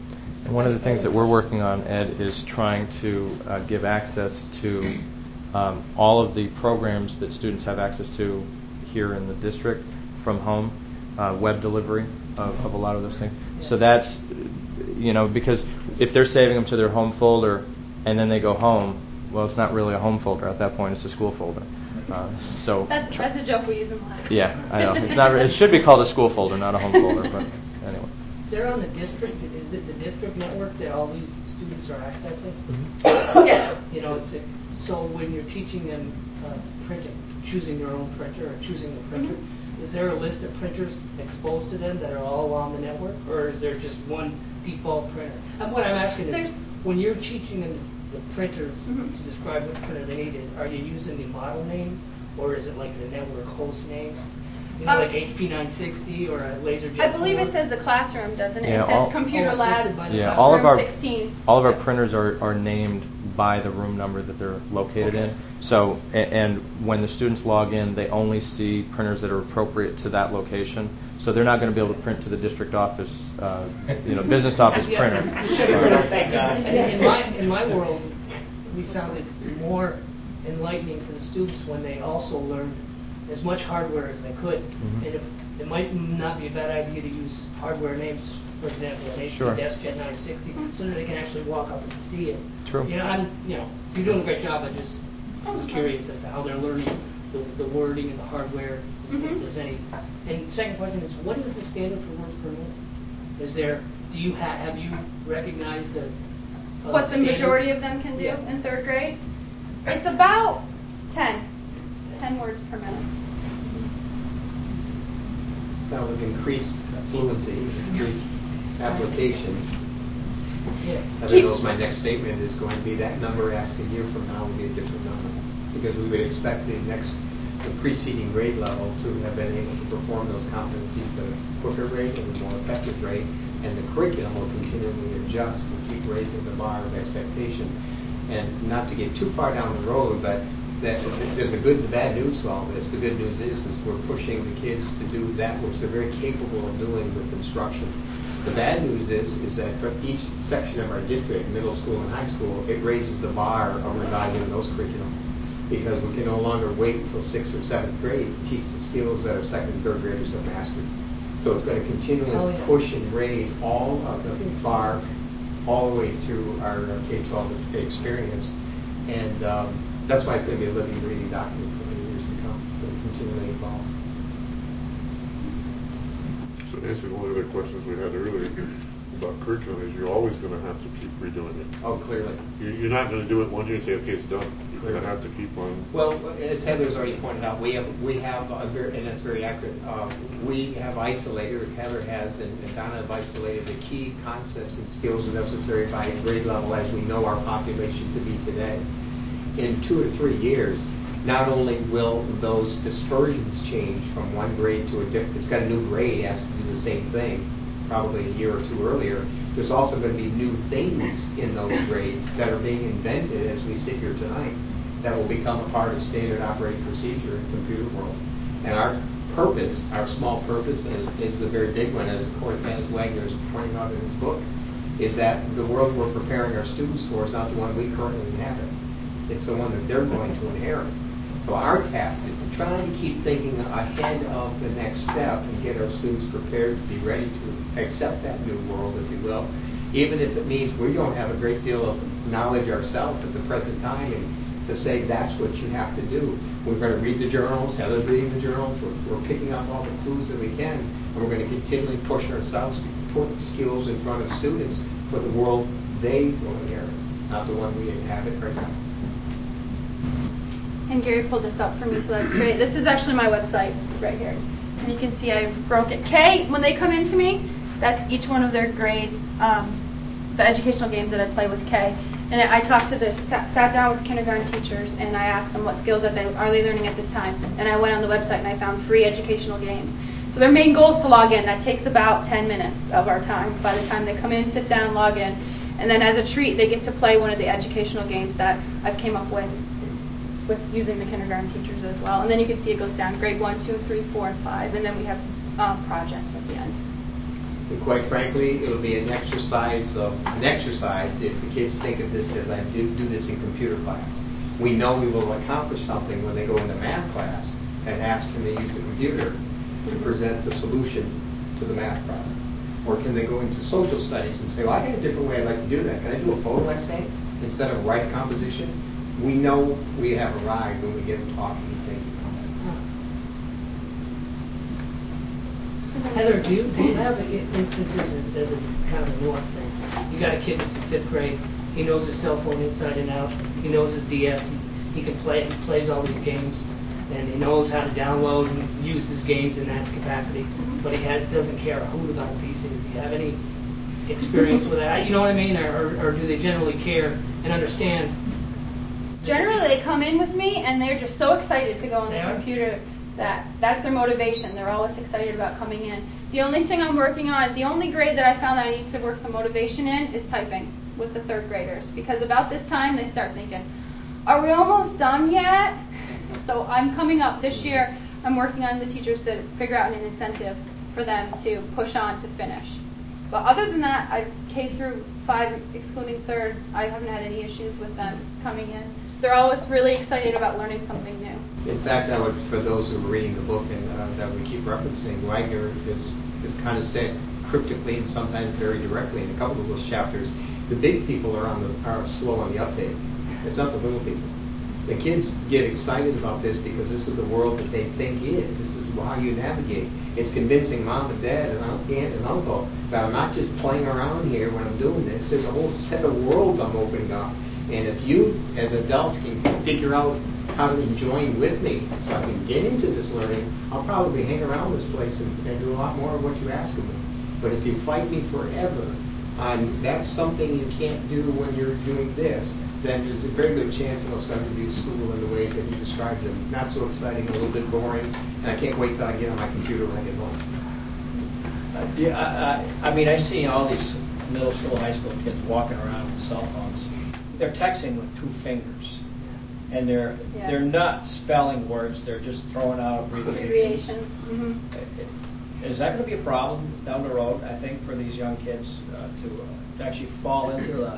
And one of the things that we're working on, Ed, is trying to uh, give access to um, all of the programs that students have access to here in the district from home, uh, web delivery of, of a lot of those things. So that's, you know, because if they're saving them to their home folder and then they go home, well, it's not really a home folder at that point; it's a school folder. Uh, so that's that's a joke we use in life. Yeah, I know. It's not. It should be called a school folder, not a home folder. But anyway. They're on the district. Is it the district network that all these students are accessing? Mm-hmm. Yes. You know, it's a, so when you're teaching them uh, printing, choosing their own printer or choosing the printer, mm-hmm. is there a list of printers exposed to them that are all on the network, or is there just one default printer? And what I'm asking There's is, when you're teaching them the printers mm-hmm. to describe what printer they needed, are you using the model name, or is it like the network host name? You know, um, like H P nine sixty or a LaserJet. I believe it says the classroom, doesn't it? Yeah, it says all, computer oh, lab. Yeah, all of our sixteen. all of our printers are, are named by the room number that they're located okay. in. So, and, and when the students log in, they only see printers that are appropriate to that location. So they're not going to be able to print to the district office, uh, you know, business office yeah, printer. Thank you. In, in my in my world, we found it more enlightening for the students when they also learned as much hardware as they could. Mm-hmm. And if, it might not be a bad idea to use hardware names, for example, an H P sure. DeskJet nine sixty, so that they can actually walk up and see it. True. You know, I'm, you know, you're doing a great job. I just I was curious as to how they're learning the, the wording and the hardware. Mm-hmm. If there's any. And the second question is, what is the standard for words per minute? Is there? Do you ha- have you recognized the uh, what the standard? majority of them can do yeah. in third grade? It's about ten. ten words per minute. Now with increased fluency, increased applications, yeah. I think those my next statement is going to be that number asked a year from now will be a different number. Because we would expect the next, the preceding grade level to have been able to perform those competencies at a quicker rate and a more effective rate, and the curriculum will continually adjust and keep raising the bar of expectation. And not to get too far down the road, but that there's a good and bad news to all this. The good news is, is we're pushing the kids to do that which they're very capable of doing with instruction. The bad news is, is that for each section of our district, middle school and high school, it raises the bar of revising those curriculum. Because we can no longer wait until sixth or seventh grade to teach the skills that our second and third graders have mastered. So it's going to continually oh, yeah. push and raise all of the bar all the way through our K twelve experience. And um, that's why it's going to be a living, breathing document for many years to come. It's going to continually evolve. So Nancy, one of the questions we had earlier about curriculum is you're always going to have to keep redoing it. Oh, clearly. You're not going to do it one year and say, okay, it's done. You're going to have to keep on. Well, as Heather's already pointed out, we have, we have a very, and that's very accurate, um, we have isolated, or Heather has, and, and Donna have isolated the key concepts and skills necessary by grade level as we know our population to be today. In two or three years, not only will those dispersions change from one grade to a different, it's got a new grade, it has to do the same thing, probably a year or two earlier. There's also going to be new things in those grades that are being invented as we sit here tonight that will become a part of standard operating procedure in the computer world. And our purpose, our small purpose, is, is the very big one, as, as Wagner is pointing out in his book, is that the world we're preparing our students for is not the one we currently inhabit. It's the one that they're going to inherit. So our task is to try to keep thinking ahead of the next step and get our students prepared to be ready to accept that new world, if you will, even if it means we don't have a great deal of knowledge ourselves at the present time, and to say that's what you have to do. We're going to read the journals, Heather's reading the journals, we're, we're picking up all the clues that we can, and we're going to continually push ourselves to put skills in front of students for the world they will inherit, not the one we inhabit right now. And Gary pulled this up for me, so that's great. This is actually my website right here. And you can see I broke it. K, when they come into me, that's each one of their grades, um, the educational games that I play with K. And I talked to this, sat, sat down with kindergarten teachers, and I asked them what skills are they, are they learning at this time. And I went on the website and I found free educational games. So their main goal is to log in. That takes about ten minutes of our time by the time they come in, sit down, log in. And then as a treat, they get to play one of the educational games that I've came up with. with using the kindergarten teachers as well. And then you can see it goes down grade one, two, three, four, and five. And then we have um, projects at the end. And quite frankly, it'll be an exercise of an exercise if the kids think of this as I do, do this in computer class. We know we will accomplish something when they go into math class and ask can they use the computer to present the solution to the math problem. Or can they go into social studies and say, well, I got a different way I'd like to do that. Can I do a photo essay instead of write a composition? We know we have arrived when we get them talking and thinking. Heather, do you, do you have instances as, as a kind of a nuance thing? You got a kid that's in fifth grade. He knows his cell phone inside and out. He knows his D S. And he can play. He plays all these games, and he knows how to download and use his games in that capacity. But he had, doesn't care a hoot about a P C. Do you have any experience with that? You know what I mean? Or, or, or do they generally care and understand? Generally, they come in with me, and they're just so excited to go on the computer. That that's their motivation. They're always excited about coming in. The only thing I'm working on, the only grade that I found that I need to work some motivation in is typing with the third graders, because about this time they start thinking, are we almost done yet? So I'm coming up this year, I'm working on the teachers to figure out an incentive for them to push on to finish. But other than that, I K through five, excluding third, I haven't had any issues with them coming in. They're always really excited about learning something new. In fact, I would, for those who are reading the book and uh, that we keep referencing, Wagner is, is kind of said cryptically and sometimes very directly in a couple of those chapters. The big people are on the are slow on the uptake. It's not the little people. The kids get excited about this because this is the world that they think is. This is how you navigate. It's convincing mom and dad and aunt and uncle that I'm not just playing around here when I'm doing this. There's a whole set of worlds I'm opening up. And if you, as adults, can figure out how to join with me so I can get into this learning, I'll probably hang around this place and, and do a lot more of what you ask of me. But if you fight me forever on that's something you can't do when you're doing this, then there's a very good chance that I'll start to view school in the way that you described it. Not so exciting, a little bit boring, and I can't wait till I get on my computer when I get home. Uh, yeah, I, I, I mean, I see all these middle school, high school kids walking around with cell phones. They're texting with two fingers, and they're yeah. they're not spelling words. They're just throwing out abbreviations. Abbreviations. Mm-hmm. Is that going to be a problem down the road? I think for these young kids uh, to, uh, to actually fall into the.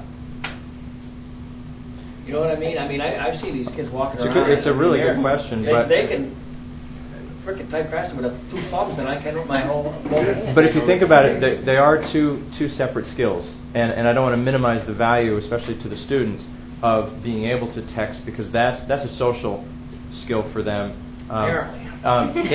You know what I mean? I mean, I, I see these kids walking it's around. A good, it's a really good question, they, but they can freaking type faster with two thumbs than I can with my whole. whole but if you think about it, they, they are two two separate skills. And, and I don't want to minimize the value, especially to the students, of being able to text, because that's that's a social skill for them. Um, Apparently. Um, in,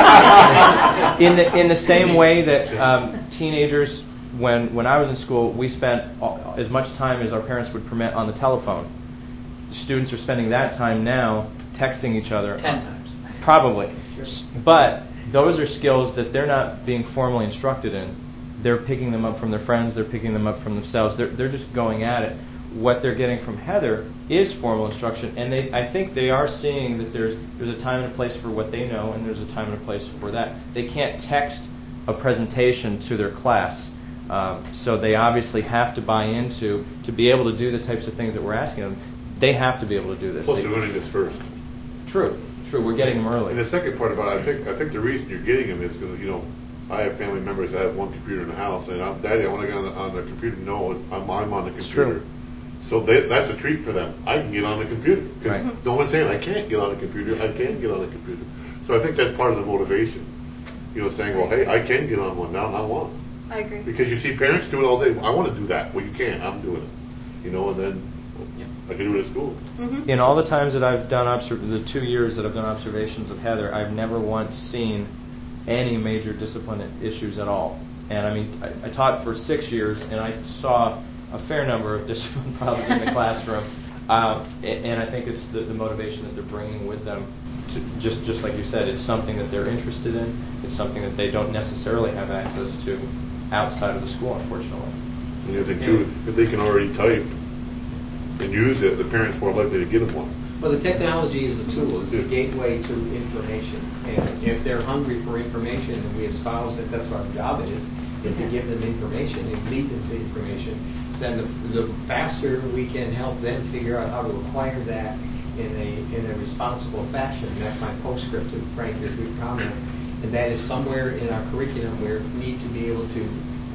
in the in the same way that um, teenagers, when when I was in school, we spent all, as much time as our parents would permit on the telephone. Students are spending that time now texting each other. Ten times. Probably. Sure. But those are skills that they're not being formally instructed in. They're picking them up from their friends. They're picking them up from themselves. They're they're just going at it. What they're getting from Heather is formal instruction, and they I think they are seeing that there's there's a time and a place for what they know, and there's a time and a place for that. They can't text a presentation to their class, um, so they obviously have to buy into to be able to do the types of things that we're asking them. They have to be able to do this. Plus, they, they're learning this first. True, true. We're getting them early. And the second part about it, I think I think the reason you're getting them is because you know. I have family members that have one computer in the house, and I'm, Daddy, I want to get on the, on the computer. No, I'm, I'm on the computer. It's true. So they, that's a treat for them. I can get on the computer. Because right. no one's saying I can't get on the computer. I can get on the computer. So I think that's part of the motivation. You know, saying, well, hey, I can get on one now, and I want it. I agree. Because you see parents do it all day. I want to do that. Well, you can't. I'm doing it. You know, and then well, yeah. I can do it at school. Mm-hmm. In all the times that I've done, observ- the two years that I've done observations of Heather, I've never once seen any major discipline issues at all. And I mean, I, I taught for six years, and I saw a fair number of discipline problems in the classroom. Um, and, and I think it's the, the motivation that they're bringing with them. To just just like you said, it's something that they're interested in. It's something that they don't necessarily have access to outside of the school, unfortunately. And I think too, if they can already type and use it, the parents more likely to get them one. Well, the technology is a tool. It's a gateway to information. And if they're hungry for information and we espouse that that's what our job is, is to give them information and lead them to information, then the, the faster we can help them figure out how to acquire that in a in a responsible fashion. And that's my postscript to Frank, your good comment. And that is somewhere in our curriculum we need to be able to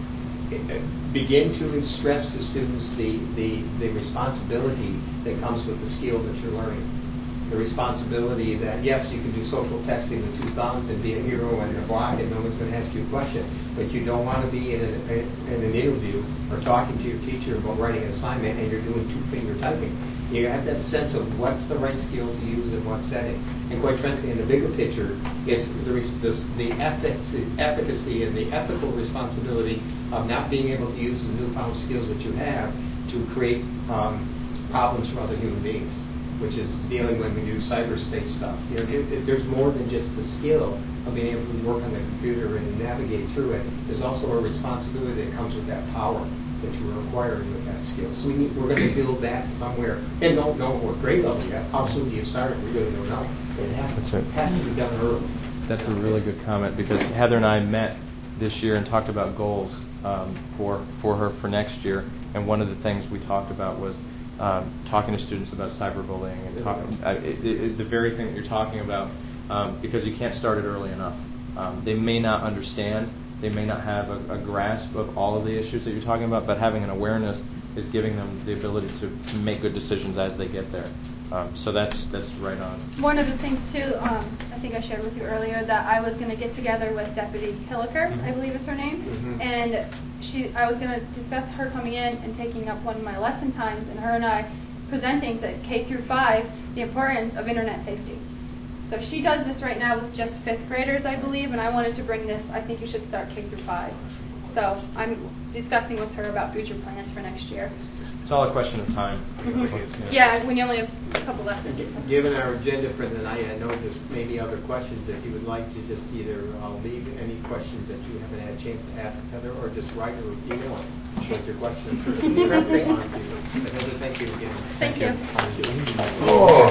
begin to stress to students the, the, the responsibility that comes with the skill that you're learning. The responsibility that, yes, you can do social texting with two thumbs and be a hero in a block and no one's going to ask you a question, but you don't want to be in, a, in an interview or talking to your teacher about writing an assignment and you're doing two-finger typing. You have to have a sense of what's the right skill to use in what setting. And quite frankly, in the bigger picture, it's the, the, the efficacy, efficacy and the ethical responsibility of not being able to use the newfound skills that you have to create um, problems for other human beings, which is dealing when we do cyberspace stuff. You know, it, it, there's more than just the skill of being able to work on the computer and navigate through it. There's also a responsibility that comes with that power that you are acquiring with that skill. So we need, we're going to build that somewhere. And don't know what grade level yet. How soon do you start it? We really don't know. It has, That's right. has to be done early. That's a really good comment, because Heather and I met this year and talked about goals um, for for her for next year. And one of the things we talked about was um, talking to students about cyberbullying and talk, uh, it, it, the very thing that you're talking about, um, because you can't start it early enough. Um, they may not understand. They may not have a, a grasp of all of the issues that you're talking about, but having an awareness is giving them the ability to, to make good decisions as they get there. Um, so that's that's right on. One of the things too, um, I think I shared with you earlier that I was going to get together with Deputy Hilliker, mm-hmm. I believe is her name, mm-hmm. and she, I was going to discuss her coming in and taking up one of my lesson times, and her and I presenting to K through five the importance of internet safety. So she does this right now with just fifth graders, I believe, and I wanted to bring this. I think you should start K through five. So I'm discussing with her about future plans for next year. It's all a question of time. Mm-hmm. Yeah, when you only have a couple lessons. Given our agenda for the night, I know there's maybe other questions. If you would like to just either uh, leave any questions that you haven't had a chance to ask Heather, or just write or email it with your question. I'm sure she'll be able to respond to you. But Heather, thank you again. Thank, thank you. you. Oh.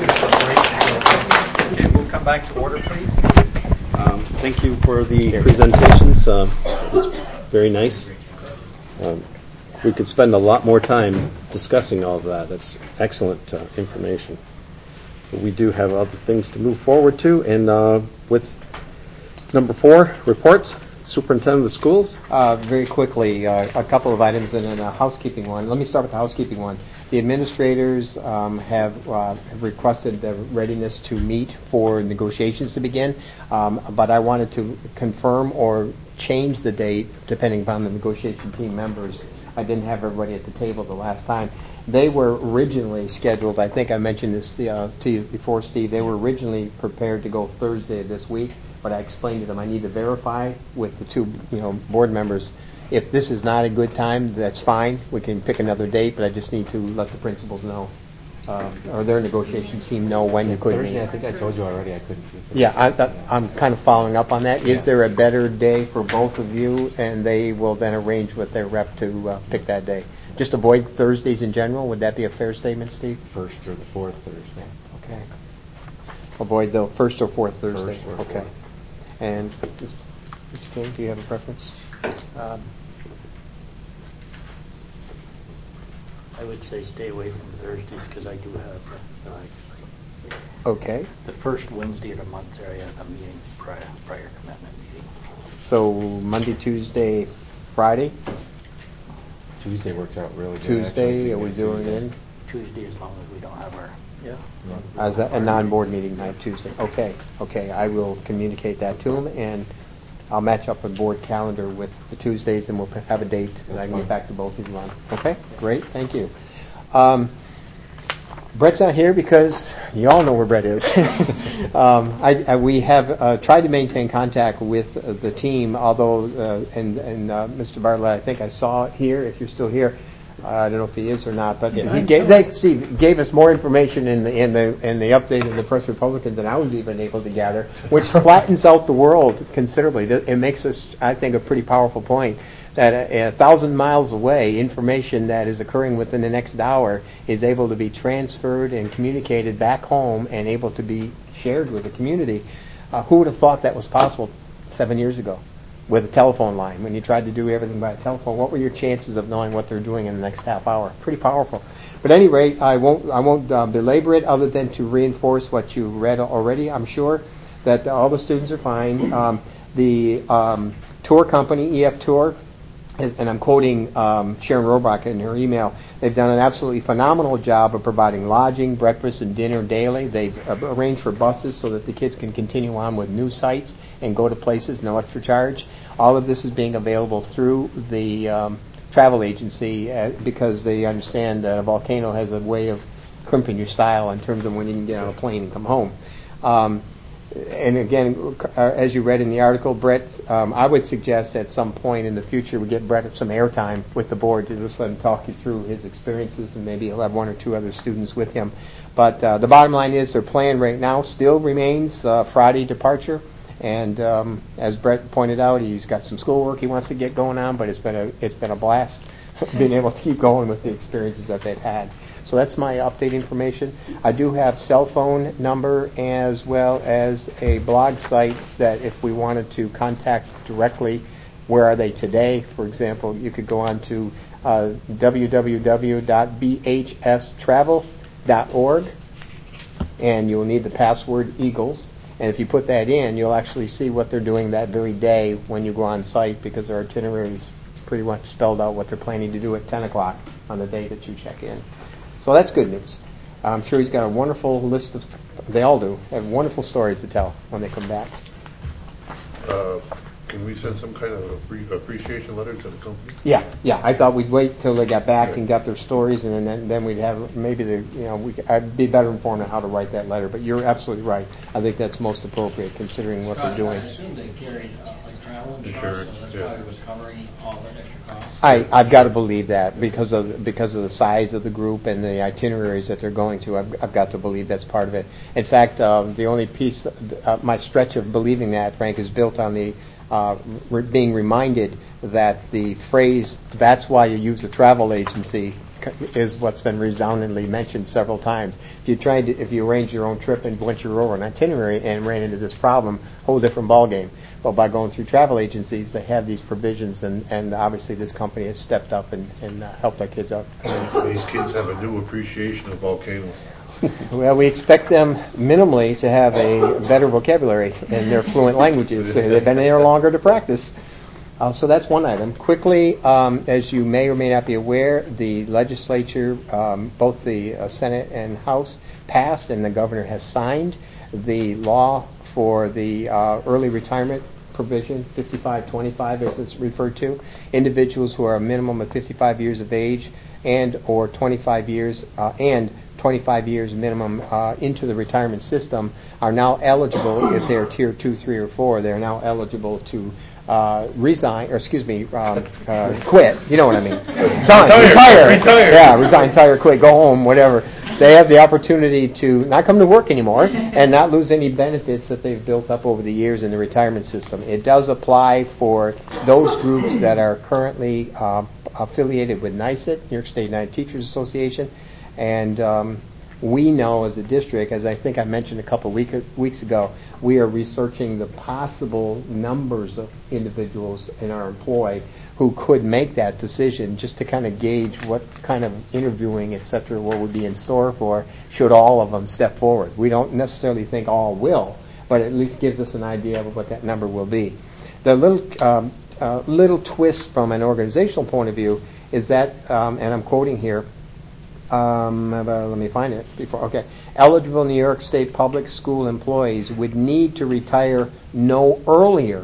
Okay, we'll come back to order, please. Um, thank you for the presentations. Uh, it was very nice. Um, we could spend a lot more time discussing all of that. That's excellent uh, information. But we do have other things to move forward to. And uh, with number four, reports, Superintendent of the Schools. Uh, very quickly, uh, a couple of items and then a housekeeping one. Let me start with the housekeeping one. The administrators um, have, uh, have requested the readiness to meet for negotiations to begin, um, but I wanted to confirm or change the date depending upon the negotiation team members. I didn't have everybody at the table the last time. They were originally scheduled, I think I mentioned this uh, to you before, Steve, they were originally prepared to go Thursday of this week, but I explained to them I need to verify with the two you know, board members. If this is not a good time, that's fine. We can pick another date, but I just need to let the principals know, um, or their negotiation team know when yeah, you could Thursday, meet. I think I told you already I couldn't. Yeah, I, that, I'm kind of following up on that. Is yeah. there a better day for both of you? And they will then arrange with their rep to uh, pick that day. Just avoid Thursdays in general. Would that be a fair statement, Steve? First or the fourth Thursday. Okay. Avoid the first or fourth Thursday. First or okay. Fourth. And Mister King, do you have a preference? Um, I would say stay away from Thursdays because I do have uh, like okay. The first Wednesday of the month there I have a meeting, prior, prior commitment meeting. So Monday, Tuesday, Friday? Tuesday works out really good. Tuesday, are we doing it in? Tuesday as long as we don't have our, yeah. yeah. As a, a non-board meeting night, Tuesday. Okay, okay. I will communicate that to them, and I'll match up a board calendar with the Tuesdays, and we'll have a date, and I can get back to both of you on. Okay, great, thank you. Um, Brett's not here because you all know where Brett is. um, I, I, we have uh, tried to maintain contact with uh, the team, although, uh, and, and uh, Mister Bartlett, I think I saw here, if you're still here. Uh, I don't know if he is or not, but yeah, he gave, they, Steve gave us more information in the in the in the update of the Press Republican than I was even able to gather, which flattens out the world considerably. It makes us, I think, a pretty powerful point that a, a thousand miles away, information that is occurring within the next hour is able to be transferred and communicated back home and able to be shared with the community. Uh, who would have thought that was possible seven years ago? With a telephone line, when you tried to do everything by a telephone, what were your chances of knowing what they're doing in the next half hour? Pretty powerful. But at any rate, I won't I won't uh, belabor it other than to reinforce what you read already. I'm sure that all the students are fine. Um, the um, tour company, E F Tour, and I'm quoting um, Sharon Robach in her email, they've done an absolutely phenomenal job of providing lodging, breakfast, and dinner daily. They've uh, arranged for buses so that the kids can continue on with new sites and go to places, no extra charge. All of this is being available through the um, travel agency uh, because they understand that a volcano has a way of crimping your style in terms of when you can get on a plane and come home. Um, And again, uh, as you read in the article, Brett, um, I would suggest at some point in the future we get Brett some airtime with the board to just let him talk you through his experiences, and maybe he'll have one or two other students with him. But uh, the bottom line is their plan right now still remains uh, Friday departure. And um, as Brett pointed out, he's got some schoolwork he wants to get going on, but it's been a it's been a blast being able to keep going with the experiences that they've had. So that's my update information. I do have cell phone number as well as a blog site that if we wanted to contact directly, where are they today? For example, you could go on to uh, w w w dot b h s travel dot org, and you'll need the password Eagles. And if you put that in, you'll actually see what they're doing that very day when you go on site, because their itinerary is pretty much spelled out what they're planning to do at ten o'clock on the day that you check in. So that's good news. I'm sure he's got a wonderful list of, they all do, have wonderful stories to tell when they come back. Uh, can we send some kind of appre- appreciation letter to the company? Yeah, yeah. I thought we'd wait till they got back and got their stories, and then then we'd have maybe the you know we I'd be better informed on how to write that letter. But you're absolutely right. I think that's most appropriate considering what they're doing. I assume they carried uh, like travel insurance, so that's yeah. probably what's covering all the extra costs. I, I've got to believe that because of because of the size of the group and the itineraries that they're going to. I've, I've got to believe that's part of it. In fact, um, the only piece, uh, my stretch of believing that, Frank, is built on the uh, re- being reminded that the phrase "that's why you use a travel agency" is what's been resoundingly mentioned several times. If you tried to, if you arranged your own trip and went your over an itinerary and ran into this problem, whole different ballgame. Well, by going through travel agencies, they have these provisions, and, and obviously this company has stepped up and, and uh, helped our kids out. These kids have a new appreciation of volcanoes. Well, we expect them minimally to have a better vocabulary in their fluent languages. They've been there longer to practice. Uh, so that's one item. Quickly, um, as you may or may not be aware, the legislature, um, both the uh, Senate and House, passed, and the governor has signed the law for the uh, early retirement provision, fifty-five twenty-five as it's referred to. Individuals who are a minimum of fifty-five years of age and or twenty-five years uh, and twenty-five years minimum uh, into the retirement system are now eligible, if they're tier two, three, or four, they're now eligible to uh, resign, or excuse me, um, uh, quit. You know what I mean? Done. Retire. Retire. Retire. Yeah, resign, retire, quit, go home, whatever. They have the opportunity to not come to work anymore and not lose any benefits that they've built up over the years in the retirement system. It does apply for those groups that are currently uh, affiliated with NYSUT, New York State United Teachers Association, and um, we know as a district, as I think I mentioned a couple week, weeks ago, we are researching the possible numbers of individuals in our employ who could make that decision, just to kind of gauge what kind of interviewing, et cetera, what would be in store for should all of them step forward. We don't necessarily think all will, but at least gives us an idea of what that number will be. The little um, uh, little twist from an organizational point of view is that, um, and I'm quoting here, Um, uh, let me find it before. Okay. Eligible New York State public school employees would need to retire no earlier,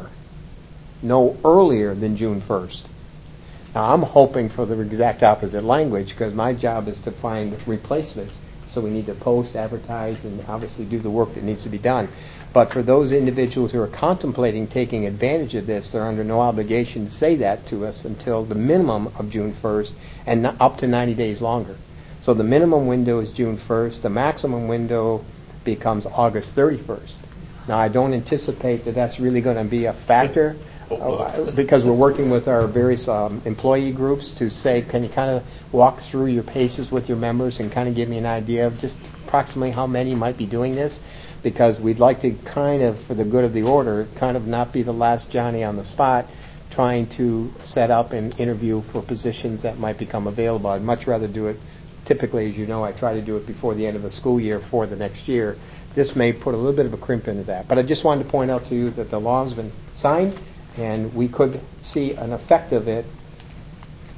no earlier than June first. Now, I'm hoping for the exact opposite language, because my job is to find replacements. So we need to post, advertise, and obviously do the work that needs to be done. But for those individuals who are contemplating taking advantage of this, they're under no obligation to say that to us until the minimum of June first and not up to ninety days longer. So the minimum window is June first. The maximum window becomes August thirty-first. Now, I don't anticipate that that's really going to be a factor uh, because we're working with our various um, employee groups to say, can you kind of walk through your paces with your members and kind of give me an idea of just approximately how many might be doing this? Because we'd like to kind of, for the good of the order, kind of not be the last Johnny on the spot trying to set up and interview for positions that might become available. I'd much rather do it. Typically, as you know, I try to do it before the end of the school year for the next year. This may put a little bit of a crimp into that. But I just wanted to point out to you that the law has been signed, and we could see an effect of it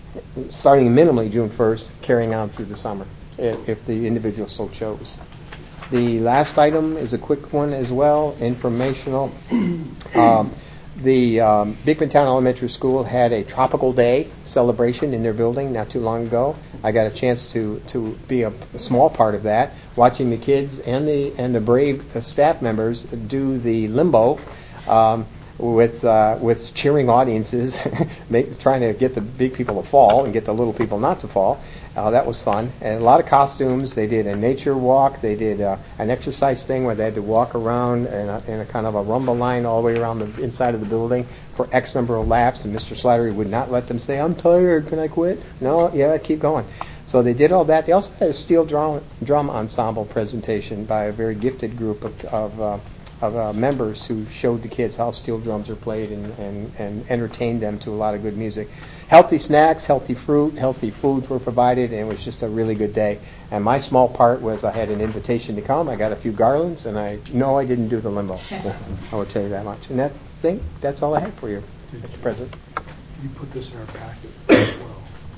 starting minimally June first, carrying on through the summer, if, if the individual so chose. The last item is a quick one as well, informational. Um, the um, Beekman Town Elementary School had a tropical day celebration in their building not too long ago. I got a chance to, to be a, a small part of that, watching the kids and the and the brave staff members do the limbo um, with uh, with cheering audiences, make, trying to get the big people to fall and get the little people not to fall. Uh, that was fun. And a lot of costumes. They did a nature walk. They did uh, an exercise thing where they had to walk around in a, in a kind of a rumble line all the way around the inside of the building for X number of laps. And Mister Slattery would not let them say, "I'm tired. Can I quit?" No, yeah, keep going. So they did all that. They also had a steel drum, drum ensemble presentation by a very gifted group of, of, uh, of uh, members who showed the kids how steel drums are played and, and, and entertained them to a lot of good music. Healthy snacks, healthy fruit, healthy foods were provided, and it was just a really good day. And my small part was I had an invitation to come. I got a few garlands, and I know I didn't do the limbo. I will tell you that much. And that thing, that's all I had for you, Mister President. You put this in our packet as well.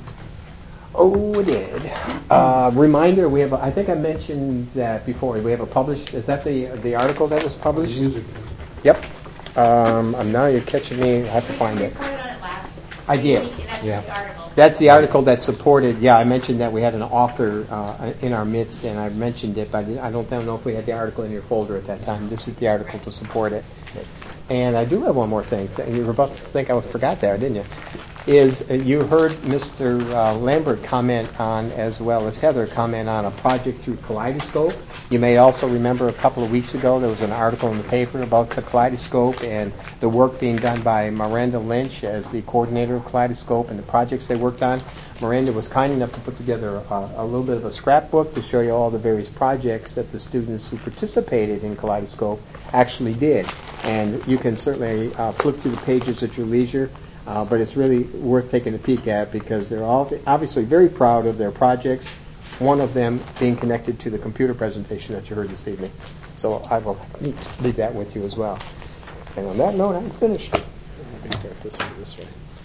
Oh, we did. Uh, reminder: we have. A, I think I mentioned that before. We have a published. Is that the the article that was published? The music. Yep. Um, and now you're catching me. I have to find we it. reported on it last I did. week, and that's Yeah. the article. That's the article that supported. Yeah, I mentioned that we had an author uh, in our midst, and I mentioned it, but I don't know if we had the article in your folder at that time. This is the article to support it. And I do have one more thing. You were about to think I was forgot there, didn't you? Is uh, you heard Mister Uh, Lambert comment on, as well as Heather comment on, a project through Kaleidoscope. You may also remember a couple of weeks ago there was an article in the paper about the Kaleidoscope and the work being done by Miranda Lynch as the coordinator of Kaleidoscope and the projects they worked on. Miranda was kind enough to put together a, a little bit of a scrapbook to show you all the various projects that the students who participated in Kaleidoscope actually did. And you can certainly uh, flip through the pages at your leisure. Uh, but it's really worth taking a peek at because they're all obviously very proud of their projects, one of them being connected to the computer presentation that you heard this evening. So I will leave that with you as well. And on that note, I'm finished. Let me start this one this way.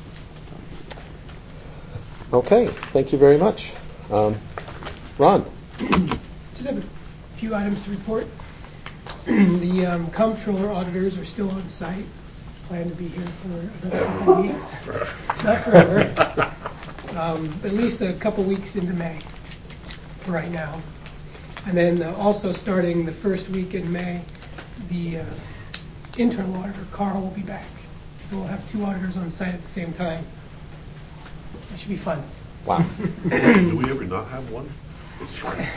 Okay, thank you very much. Um, Ron. Just have a few items to report. The um, comptroller auditors are still on site. Plan to be here for another couple of weeks. Not forever. Um, at least a couple weeks into May for right now. And then uh, also starting the first week in May, the uh, internal auditor, Carl, will be back. So we'll have two auditors on site at the same time. It should be fun. Wow. Do we ever not have one? It's fun.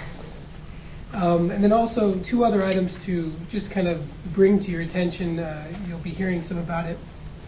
Um, and then also two other items to just kind of bring to your attention. Uh, you'll be hearing some about it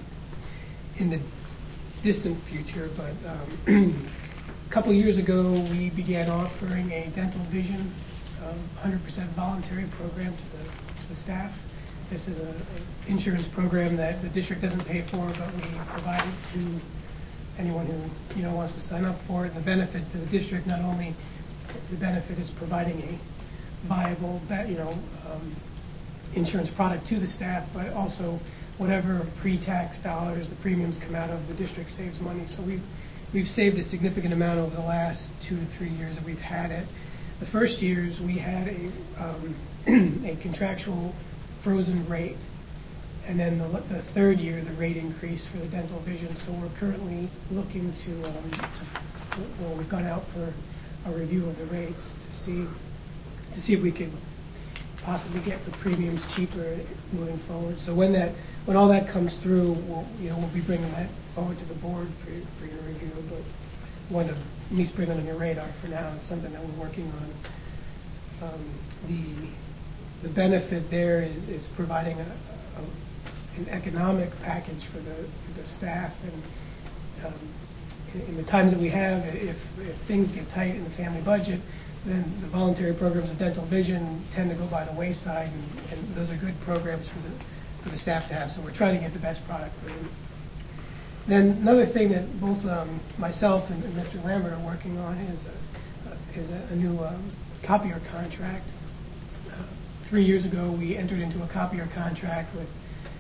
in the distant future, but um, a couple years ago we began offering a dental vision um, one hundred percent voluntary program to the, to the staff. This is an insurance program that the district doesn't pay for, but we provide it to anyone who you know wants to sign up for it. And the benefit to the district, not only the benefit is providing a viable, you know, um, insurance product to the staff, but also whatever pre-tax dollars the premiums come out of, the district saves money. So we've we've saved a significant amount over the last two to three years that we've had it. The first years we had a um, a contractual frozen rate, and then the, the third year the rate increased for the dental vision. So we're currently looking to, um, to well, we've gone out for a review of the rates to see. to see if we could possibly get the premiums cheaper moving forward. So when that, when all that comes through, we'll, you know, we'll be bringing that forward to the board for, for your review. But want to at least bring it on your radar for now. It's something that we're working on. Um, the the benefit there is, is providing a, a, an economic package for the for the staff, and um, in, in the times that we have, if if things get tight in the family budget, then the voluntary programs of dental vision tend to go by the wayside, and, and those are good programs for the for the staff to have. So we're trying to get the best product for them. Then another thing that both um, myself and, and Mister Lambert are working on is a, uh, is a, a new um, copier contract. Uh, three years ago, we entered into a copier contract with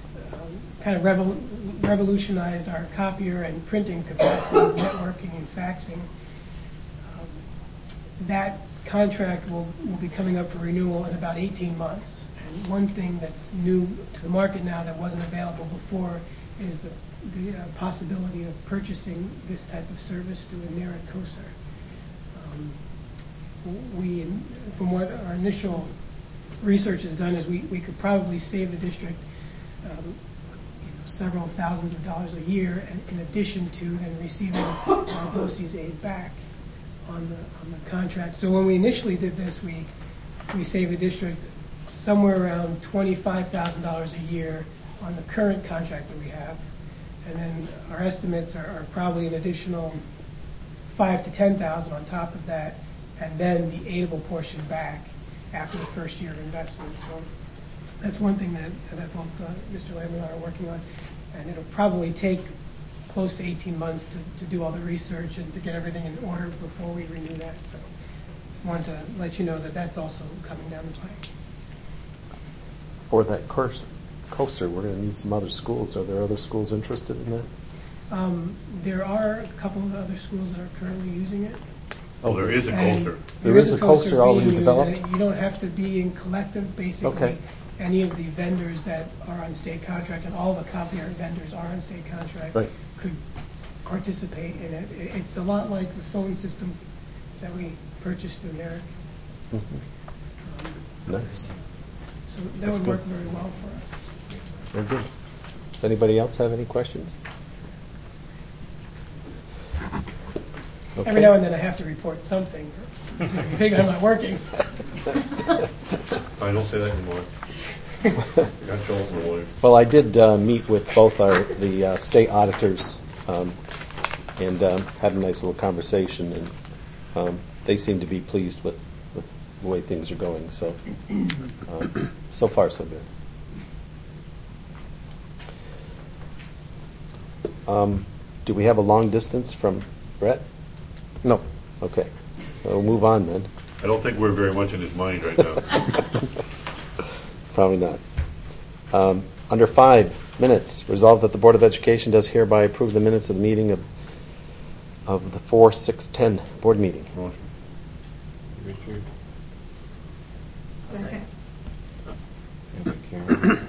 um, kind of revol- revolutionized our copier and printing capacities, networking and faxing. Um, that contract will, will be coming up for renewal in about eighteen months. And one thing that's new to the market now that wasn't available before is the, the uh, possibility of purchasing this type of service through a NARIC COSER. Um, we, from what our initial research has done, is we, we could probably save the district um, you know, several thousands of dollars a year, and in addition to then receiving our BOCES aid back on the on the contract. So when we initially did this, we we saved the district somewhere around twenty-five thousand dollars a year on the current contract that we have, and then our estimates are, are probably an additional five to ten thousand on top of that, and then the aidable portion back after the first year of investment. So that's one thing that that both uh, Mister Lambert and I are working on, and it'll probably take close to eighteen months to, to do all the research and to get everything in order before we renew that. So I wanted to let you know that that's also coming down the pike. For that course, COSER, we're going to need some other schools. Are there other schools interested in that? Um, there are a couple of other schools that are currently using it. Oh, there is a And COSER. There is a COSER being already used, developed? and you don't have to be in collective, basically. Okay. Any of the vendors that are on state contract, and all the copier vendors are on state contract, Right. could participate in it. It- It's a lot like the phone system that we purchased through NARIC. Mm-hmm. Nice. So that That's would good. work very well for us. Very good. Does anybody else have any questions? Okay. Every now and then I have to report something. You think I'm not working. I don't say that anymore. Got Joel in the way. Well, I did uh, meet with both our the uh, state auditors um, and um, had a nice little conversation, and um, they seem to be pleased with, with the way things are going. So, um, so far so good. Um, do we have a long distance from Brett? No. Okay. We'll move on then. I don't think we're very much in his mind right now. Probably not. Um, under five, minutes. Resolved that the Board of Education does hereby approve the minutes of the meeting of of the four six ten board meeting. Motion. Richard. Second. Thank you, Karen.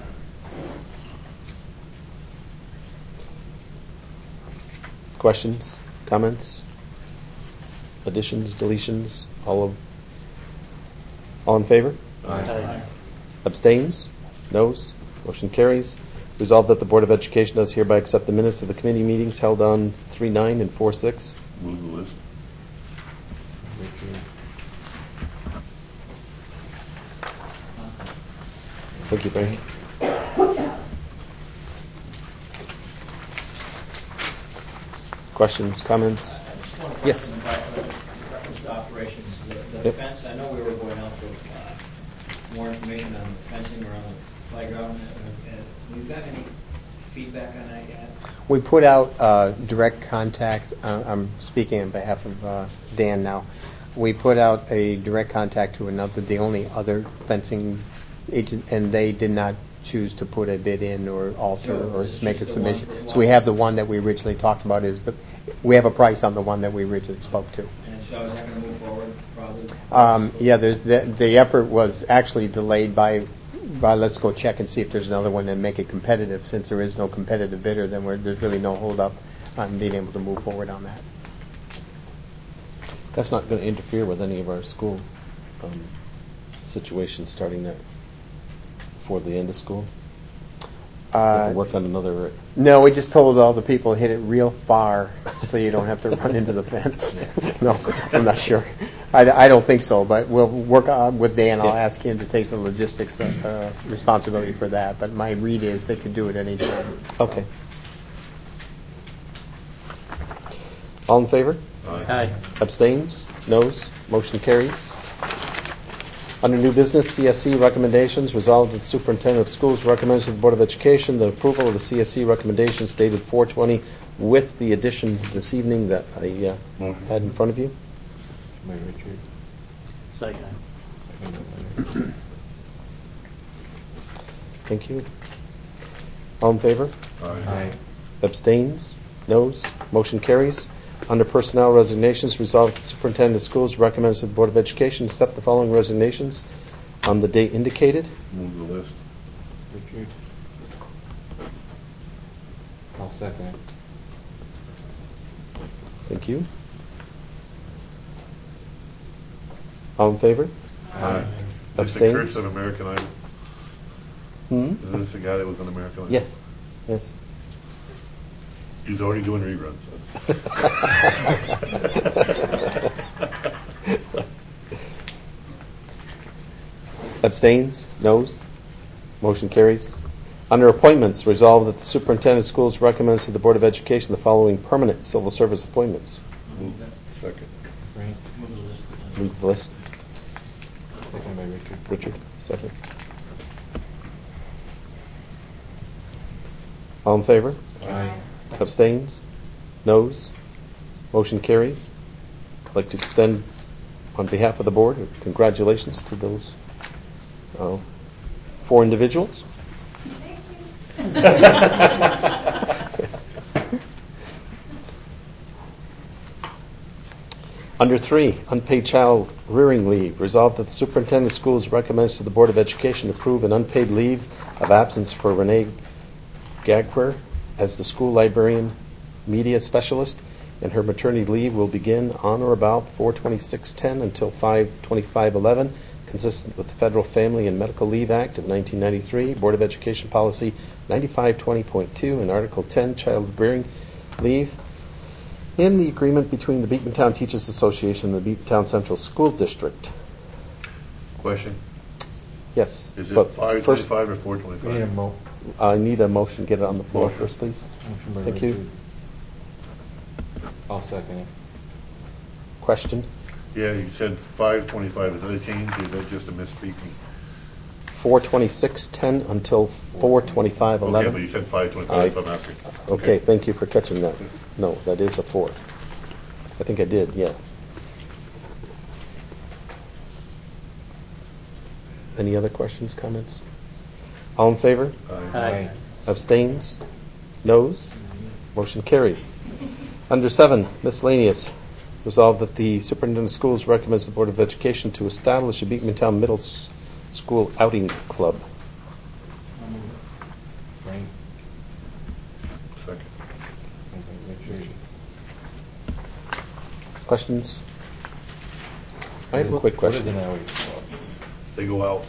Questions, comments, additions, deletions, all of, all in favor? Aye. Abstains? Noes? Motion carries. Resolved that the Board of Education does hereby accept the minutes of the committee meetings held on three nine and four six. Move the list. Richard. Thank you, Frank. Questions, comments? I just want to Yes. question about uh, reference to operations. The, the Yep. fence, I know we were going out for uh, more information on the fencing around the playground. Uh, uh, We've got any feedback on that yet? We put out uh, direct contact. Uh, I'm speaking on behalf of uh, Dan now. We put out a direct contact to another, the only other fencing agent, and they did not choose to put a bid in or alter So or it's make a just the one submission. for So we one? have the one that we originally talked about. Is the we have a price on the one that we originally spoke to. And so is that going to move forward, probably? Um, yeah, there's the, the effort was actually delayed by, by let's go check and see if there's another one and make it competitive. Since there is no competitive bidder, then we're, there's really no hold up on being able to move forward on that. That's not going to interfere with any of our school um, situations starting there before the end of school? We have Uh, to work on another. No, we just told all the people hit it real far so you don't have to run into the fence. No, I'm not sure. I, I don't think so, but we'll work on with Dan. I'll Yeah. ask him to take the logistics uh, responsibility for that. But my read is they could do it any time. So. Okay. All in favor? Aye. Abstains? Noes? Motion carries. Under new business, C S E recommendations. Resolved that the superintendent of schools recommends to the Board of Education the approval of the C S E recommendations dated four twenty with the addition this evening that I uh, Motion. had in front of you. By Richard. Second. Second by Larry. Thank you. All in favor? Aye. Abstains? Noes? Motion carries. Under personnel resignations, resolved that the superintendent of schools recommends that the Board of Education accept the following resignations on the date indicated. Move the list. Richard. I'll second it. Thank you. All in favor? Aye. Is this the Abstains? curse of American Idol? Hmm? Is this the guy that was on American Idol? Yes. Yes. He's already doing reruns. Abstains? Noes? Motion carries. Under appointments, resolved that the superintendent of schools recommends to the Board of Education the following permanent civil service appointments. Move. Second. Frank. Move the list. Second by Richard. Richard, second. All in favor? Aye. Abstains? Noes? Motion carries. I'd like to extend, on behalf of the board, congratulations to those uh, four individuals. Under three, unpaid child rearing leave. Resolved that the superintendent of schools recommends to the Board of Education approve an unpaid leave of absence for Renee Gagquer as the school librarian media specialist, and her maternity leave will begin on or about four twenty-six ten until five twenty-five eleven, consistent with the Federal Family and Medical Leave Act of nineteen ninety-three, Board of Education Policy ninety-five twenty point two, and Article ten, child rearing leave, in the agreement between the Beatontown Teachers Association and the Beatontown Central School District. Question. Yes. Is it but five first, twenty-five or four twenty-five? We need a mo- I need a motion. Get it on the floor Motion. first, please. motion by Thank Richard. you. I'll second it. Question. Yeah, you said five twenty-five. Is that a change or is that just a misspeaking? four twenty-six ten until four twenty-five eleven. Okay, but you said five twenty-five, so I'm asking. Okay, thank you for catching that. No, that is a four. I think I did, yeah. Any other questions, comments? All in favor? Aye. Aye. Abstains? Noes? Motion carries. Under seven, miscellaneous. Resolved that the superintendent of schools recommends the Board of Education to establish a Beekmantown Middle S- School outing club. Frank. Second. Second by Richard. Questions? I have a What- quick What is question. an outing club? They go out.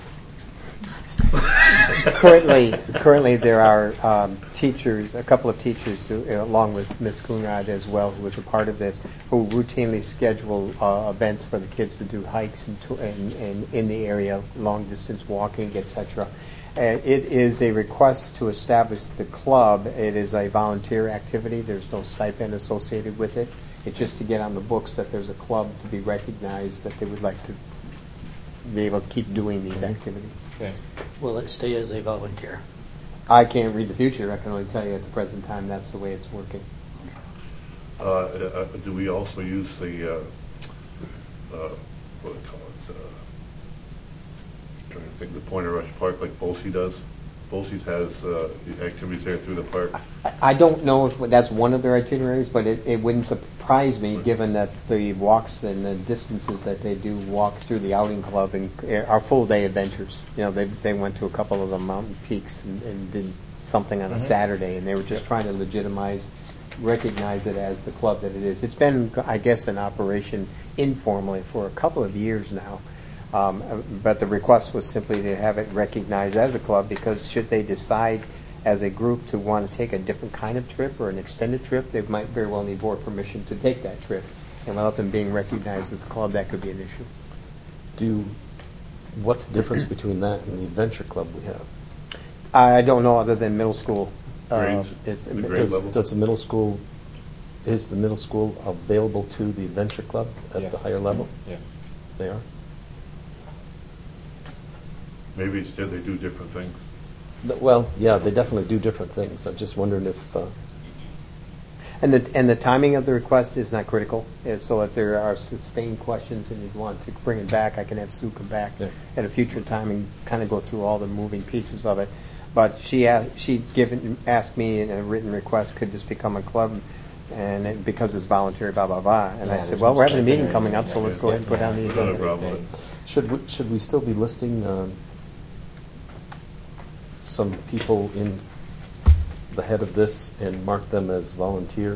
Currently, currently there are um, teachers, a couple of teachers, who, uh, along with Miz Coonrod as well, who was a part of this, who routinely schedule uh, events for the kids to do hikes and, to, and, and in the area, long distance walking, et cetera. Uh, it is a request to establish the club. It is a volunteer activity. There's no stipend associated with it. It's just to get on the books that there's a club to be recognized, that they would like to be able to keep doing these Mm-hmm. activities. Okay. Will it stay as a volunteer? I can't read the future. I can only tell you at the present time that's the way it's working. Uh, uh, do we also use the, uh, uh, what do they call it? Uh, trying to think, the Pointer Rush Park like Bolsey does? Bolsey's has uh, activities there through the park. I- I don't know if that's one of their itineraries, but it, it wouldn't surprise me given that the walks and the distances that they do walk through the outing club and are full day adventures. You know, they they went to a couple of the mountain peaks and, and did something on a Mhm. Saturday, and they were just trying to legitimize, recognize it as the club that it is. It's been, I guess, in operation informally for a couple of years now. Um, but the request was simply to have it recognized as a club, because should they decide as a group to want to take a different kind of trip or an extended trip, they might very well need board permission to take that trip. And without them being recognized as a club, that could be an issue. Do what's the difference between that and the adventure club we have? I don't know, other than middle school. Uh, Grades? it's, The grade it's- level? Does the middle school is the middle school available to the adventure club at Yes. the higher level? Yes. They are. Maybe instead they do different things. Th- Well, yeah, they definitely do different things. I'm just wondering if. Uh, And the and the timing of the request is not critical. Uh, So if there are sustained questions and you'd want to bring it back, I can have Sue come back Yeah. at a future time and kind of go through all the moving pieces of it. but she asked, she'd given, asked me in a written request, could this become a club? And it, because it's voluntary, blah, blah, blah. And Yeah, I said, there's well, no we're having a stipend meeting or coming up, anything. so let's go ahead and put on the Not a agenda. problem. Should we, should we still be listing um, some people in the head of this and mark them as volunteer?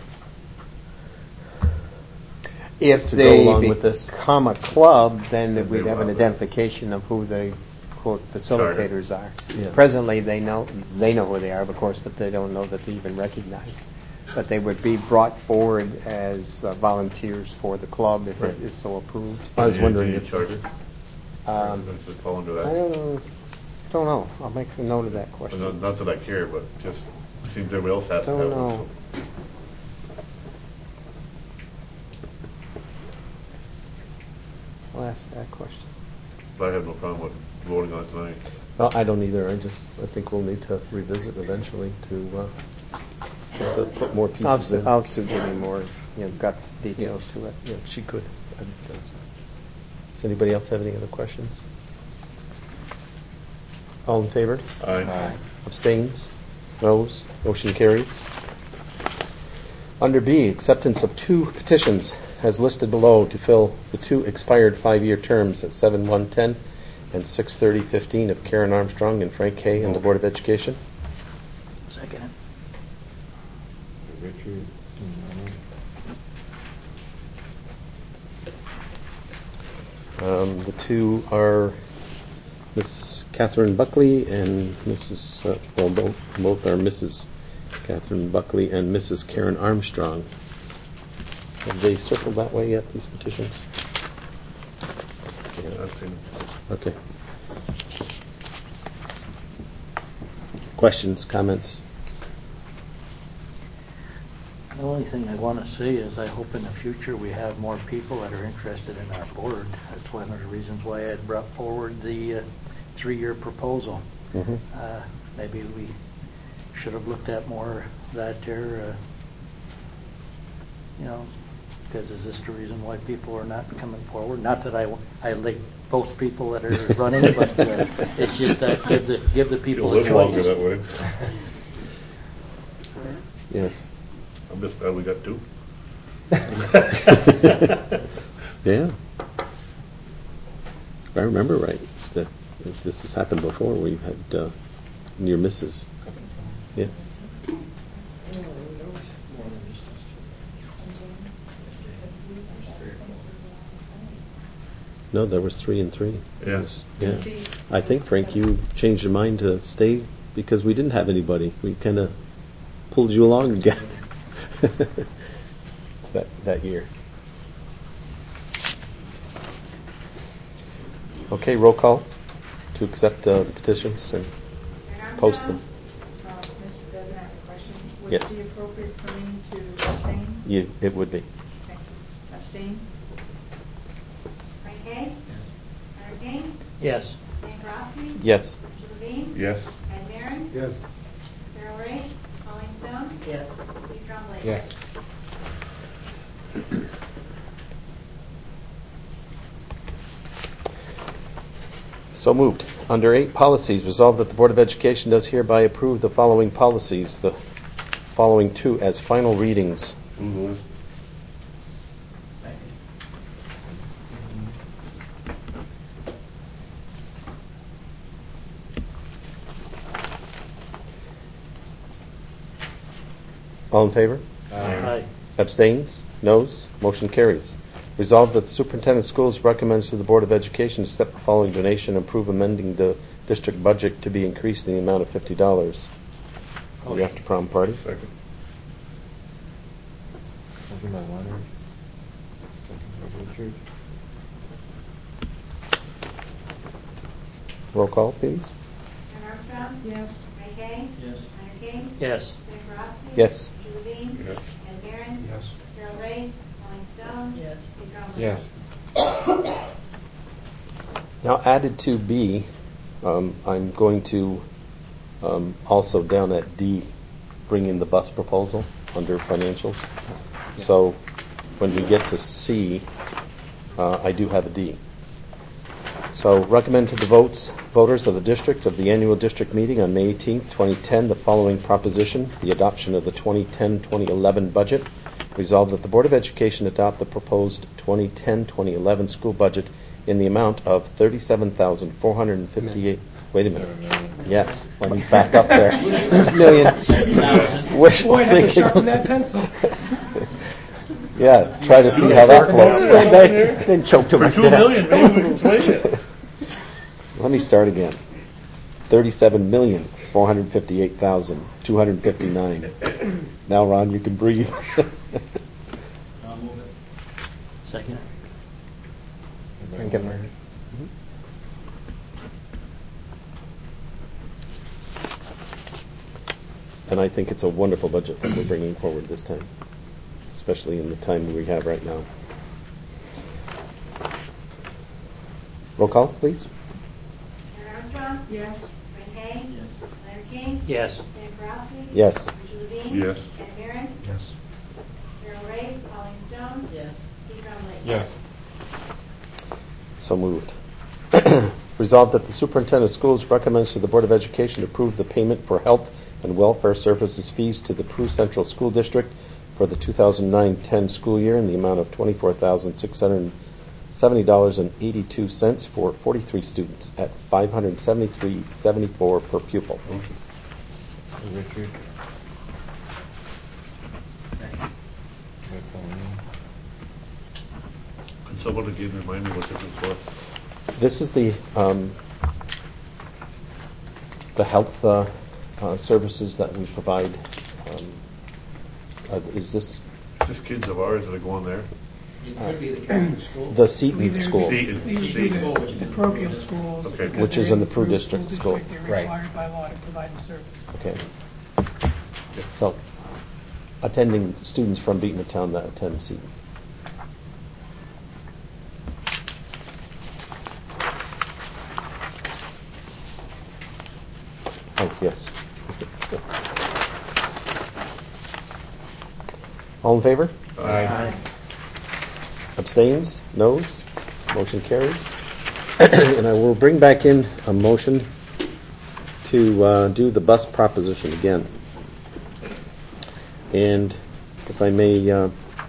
If to go they along with this? become a club, then Then we'd they have an will. identification of who the quote facilitators are. Yeah. Presently, they know they know who they are, of course, but they don't know that they're even recognized. But they would be brought forward as uh, volunteers for the club if Right. it is so approved. I was Do you- wondering do you if- charter? Um, Does it fall under I that? don't know. Don't know. I'll make a note of that Not, question. not that I care, but just seems everybody else has to Don't have know. one. So. I'll ask that question. But I have no problem with voting on it tonight. Well, I don't either. I just, I think we'll need to revisit eventually to, uh, to put more I'll, pieces Sue- in. I'll Sue give me more, you know, guts details to it. Yeah, she could. I think, uh, Does anybody else have any other questions? All in favor? Aye. Aye. Abstains? Noes? Motion carries. Under B, acceptance of two petitions as listed below to fill the two expired five-year terms at seven one ten and six thirty fifteen of Karen Armstrong and Frank Hay in the Board of Education. Second. Richard and Leonard. Um, the two are Miss Catherine Buckley and Missus Uh, well, both, both are Missus Catherine Buckley and Missus Karen Armstrong. Have they circled that way yet, these petitions? I've seen it. Okay. Questions, comments? The only thing I want to say is I hope in the future we have more people that are interested in our board. That's one of the reasons why I had brought forward the uh, three-year proposal. Mm-hmm. Uh, maybe we should have looked at more of that there, uh, you know, because is this the reason why people are not coming forward? Not that I, I like both people that are running, but uh, it's just that give the give the You'll people a live longer choice. that way. Yes. I'm just glad we got two. Yeah. If I remember right, that if this has happened before, we've had uh, near misses. Yeah. No, there was three and three. It Yeah. was- yeah. I think, Frank, you changed your mind to stay because we didn't have anybody. We kind of pulled you along again that that year. Okay, roll call to accept uh, the petitions and post them. Uh, Mister President, I have a question. Would Yes. it be appropriate for me to abstain? You, it would be. Thank you. Abstain? Frank Hay? Yes. Leonard King? Yes. Sam Grosky? Yes. Richard Levine? Yes. Ed Marin? Yes. Darrell Ray? Colleen Stone? Yes. Steve Trombley? Yes. So moved. Under eight, policies, resolved that the Board of Education does hereby approve the following policies, the following two as final readings. Mm-hmm. Second. All in favor? Aye. Abstains? Noes? Motion carries. Resolved that the Superintendent of Schools recommends to the Board of Education to accept the following donation and approve amending the district budget to be increased in the amount of fifty dollars. Are we after prom party? Second. Motion by Leonard. Second by Richard. Roll call, please. Karen Armstrong? Yes. Frank Hay? Yes. Leonard King? Yes. Sam Grosky? Yes. Richard Levine? Yes. Ed Marin? Yes. Darrell Ray? Colleen Stone? Yes. Steve Trombley? Yes. Now, added to B, um, I'm going to um, also down at D, bring in the bus proposal under financials. So when we get to C, uh, I do have a D. So recommend to the votes, voters of the district of the annual district meeting on May eighteenth, twenty ten, the following proposition: the adoption of the twenty ten twenty eleven budget. Resolved that the Board of Education adopt the proposed twenty ten twenty eleven school budget in the amount of thirty-seven thousand four hundred fifty-eight. Wait a minute. Yes, let me back up there. Million. Wishful Boy, I have to thinking. sharpen that pencil. Yeah, try to see how that floats. Then choke to For myself. two million, maybe we can swing it. Let me start again. Thirty-seven million four hundred fifty-eight thousand two hundred fifty-nine. Now, Ron, you can breathe. I'll move it. Second. And I think it's a wonderful budget that we're bringing forward this time, especially in the time we have right now. Roll call, please. Karen Armstrong? Yes. Frank Hay? Yes. Leonard King? Yes. Dan Farowski? Yes. Richard Levine? Yes. Ed Marion? Yes. Carol Ray? Pauline Stone? Yes. Keith Trombley? Yes. So moved. Resolved that the superintendent of schools recommends to the Board of Education approve the payment for health and welfare services fees to the Peru Central School District for the two thousand nine ten school year in the amount of twenty-four thousand six hundred seventy dollars and eighty-two cents for forty-three students at five hundred seventy-three dollars and seventy-four cents per pupil. Richard. Second. By Pauline. Could someone again remind me what this is for? This is the um, the health uh, uh, services that we provide. Um, uh, is this Just kids of ours that are going there? It could be the Catholic school. the Seton schools, Seton. These would be the, the parochial schools. Okay. because Which they're is in the the Peru Peru District School school. District, They're Right. required by law to provide the service. Okay. So, attending students from Beatontown that attend Seton. Oh, yes. All in favor? Aye. Abstains? Noes? Motion carries. And I will bring back in a motion to uh, do the bus proposition again. And if I may uh,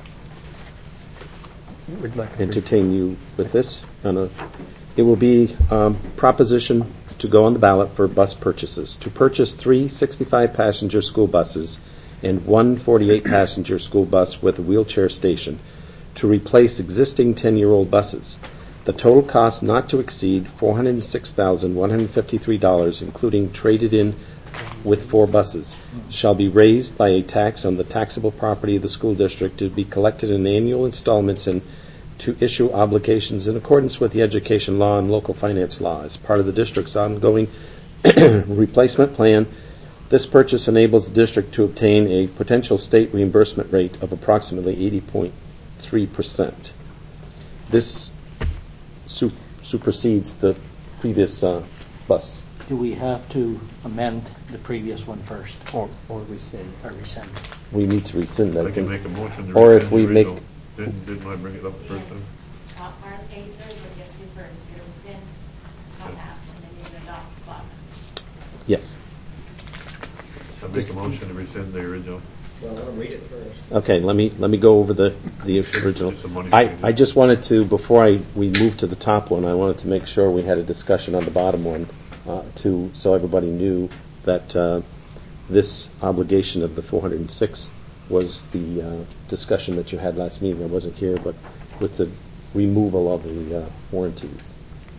Would like entertain you with this, on a, it will be um, proposition to go on the ballot for bus purchases. To purchase three sixty-five passenger school buses and one forty-eight passenger school bus with a wheelchair station to replace existing ten-year-old buses. The total cost not to exceed four hundred six thousand one hundred fifty-three dollars, including traded in with four buses, shall be raised by a tax on the taxable property of the school district to be collected in annual installments and to issue obligations in accordance with the education law and local finance law as part of the district's ongoing replacement plan. This purchase enables the district to obtain a potential state reimbursement rate of approximately eighty point three percent. This su- supersedes the previous uh, bus. Do we have to amend the previous one first? Or, or rescind. Or rescind? We need to rescind that. I can think. make a motion to Or rescind if we the make, original. Didn't, didn't I bring it up the first time? Top part of the page there is what you have to do first. You're going to rescind top half, and then you're going to adopt the bottom. yes. I make a motion to rescind the original. Well, let them read it first. Okay, let me let me go over the the original. Just the money I, changes. I just wanted to, before I we move to the top one, I wanted to make sure we had a discussion on the bottom one, uh, to so everybody knew that uh, this obligation of the four hundred six was the uh, discussion that you had last meeting. I wasn't here, but with the removal of the uh, warranties.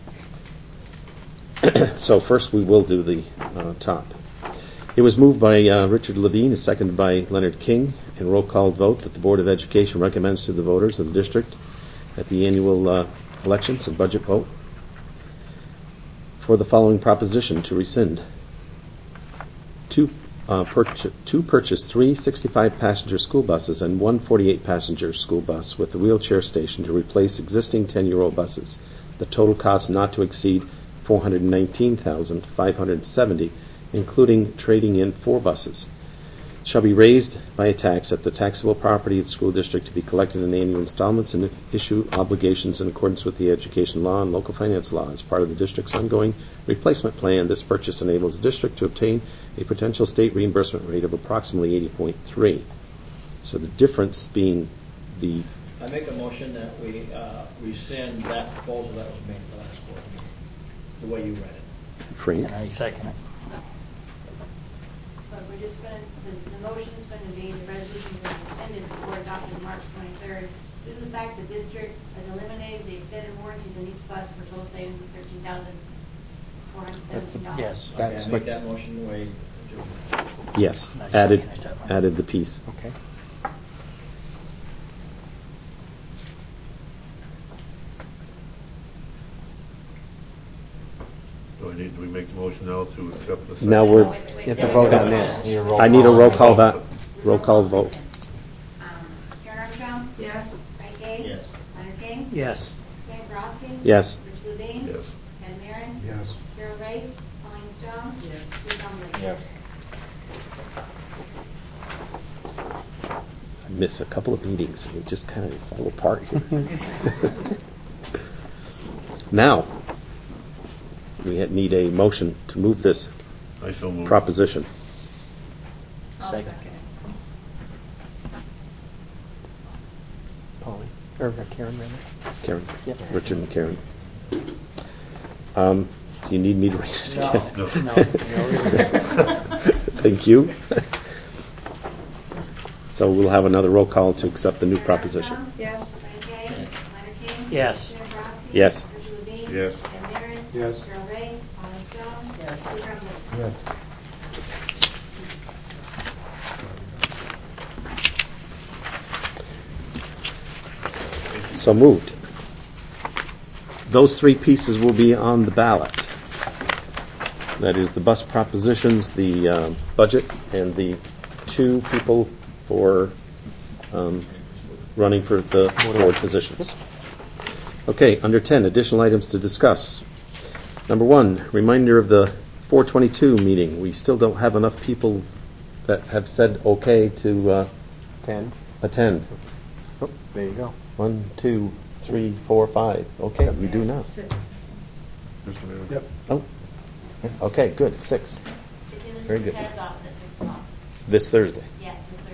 So first we will do the uh, top. It was moved by uh, Richard Levine, and seconded by Leonard King, in roll call vote that the Board of Education recommends to the voters of the district at the annual uh, elections and budget vote for the following proposition to rescind. Two, uh, purch- to purchase three sixty-five passenger school buses and one forty-eight passenger school bus with a wheelchair station to replace existing ten-year-old buses. The total cost not to exceed four hundred nineteen thousand five hundred seventy dollars, including trading in four buses. shall be raised by a tax at the taxable property of the school district to be collected in annual installments and issue obligations in accordance with the education law and local finance law. As part of the district's ongoing replacement plan, this purchase enables the district to obtain a potential state reimbursement rate of approximately eighty point three. So the difference being the... I make a motion that we uh, rescind that proposal that was made at the last board meeting, the way you read it. Frank? And I second it. But we're just going to, the, the motion is going to be, the resolution is going to be extended before adopted March twenty-third. Due to the fact the district has eliminated the extended warranties on each bus for total savings of thirteen thousand four hundred seventeen dollars. Yes. Okay, That's I what- make that motion the way Joe. Yes, I added, second it that way. added the piece. Okay. Do I need, do we make the motion now to accept the second? Now we're, You have to vote on this. I need a roll call vote. Roll call vote. Um, Karen Armstrong? Yes. Frank Day? Yes. Leonard King? Yes. Sam Borowski? Yes. Rich Levine? Yes. Ken Meron? Yes. Carol Reyes? Colleen Strong? Yes. Steve Donnelly? Yes. I miss a couple of meetings and we just kind of fall apart here. Now, we had- need a motion to move this I so move. proposition. I'll Second. second it. Polly, or Karen, rather. Karen? Yep. Richard and Karen. Um, do you need me to read it No. again? No. No. No. Thank you. So we'll have another roll call to accept the new Karen proposition. Armstrong? Yes. Frank Day? Leonard King? Yes. Sam Borowski? Yes. Rich Levine? Yes. Ken Meron? Yes. Carol Reyes? Colleen Strong? Yes. Steve Donnelly? Yes. So moved. Those three pieces will be on the ballot. That is the bus propositions, the um, budget, and the two people for um, running for the board positions. Okay, under ten, additional items to discuss. Number one, reminder of the four twenty-two meeting. We still don't have enough people that have said okay to uh, Ten. attend. Oh, there you go. One, two, three, four, five. Okay, we do now. Six. Yep. Oh, okay, good. Six. It's in the Very good. superintendent's office at six o'clock. This Thursday. Yes, this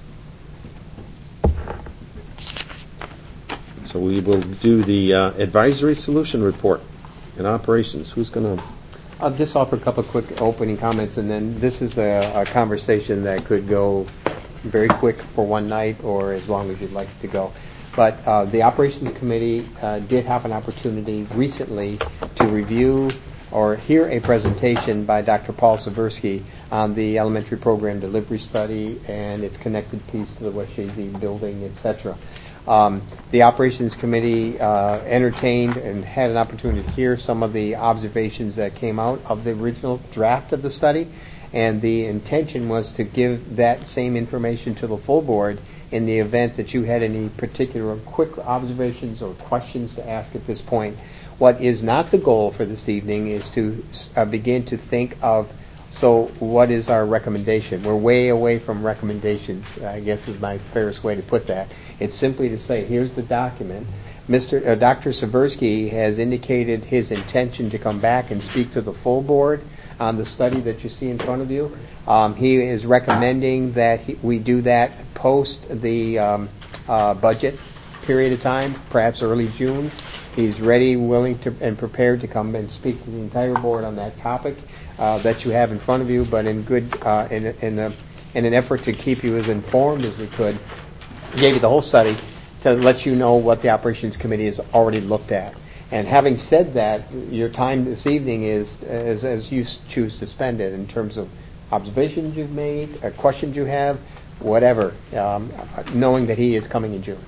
Thursday. So we will do the uh, advisory solution report and operations. Who's going to? I'll just offer a couple of quick opening comments, and then this is a, a conversation that could go very quick for one night or as long as you'd like it to go. But uh, the Operations Committee uh, did have an opportunity recently to review or hear a presentation by Doctor Paul Seversky on the elementary program delivery study and its connected piece to the West Shazy building, et cetera. Um, the Operations Committee uh, entertained and had an opportunity to hear some of the observations that came out of the original draft of the study, and the intention was to give that same information to the full board in the event that you had any particular quick observations or questions to ask at this point. What is not the goal for this evening is to uh, begin to think of, so what is our recommendation? We're way away from recommendations, I guess is my fairest way to put that. It's simply to say, here's the document. Mister Uh, Doctor Seversky has indicated his intention to come back and speak to the full board on the study that you see in front of you. Um, he is recommending that he, we do that post the um, uh, budget period of time, perhaps early June. He's ready, willing, to, and prepared to come and speak to the entire board on that topic uh, that you have in front of you. But in good, uh, in, in, a, in an effort to keep you as informed as we could, gave you the whole study to let you know what the Operations Committee has already looked at. And having said that, your time this evening is as, as you choose to spend it in terms of observations you've made, uh, questions you have, whatever, um, knowing that he is coming in June.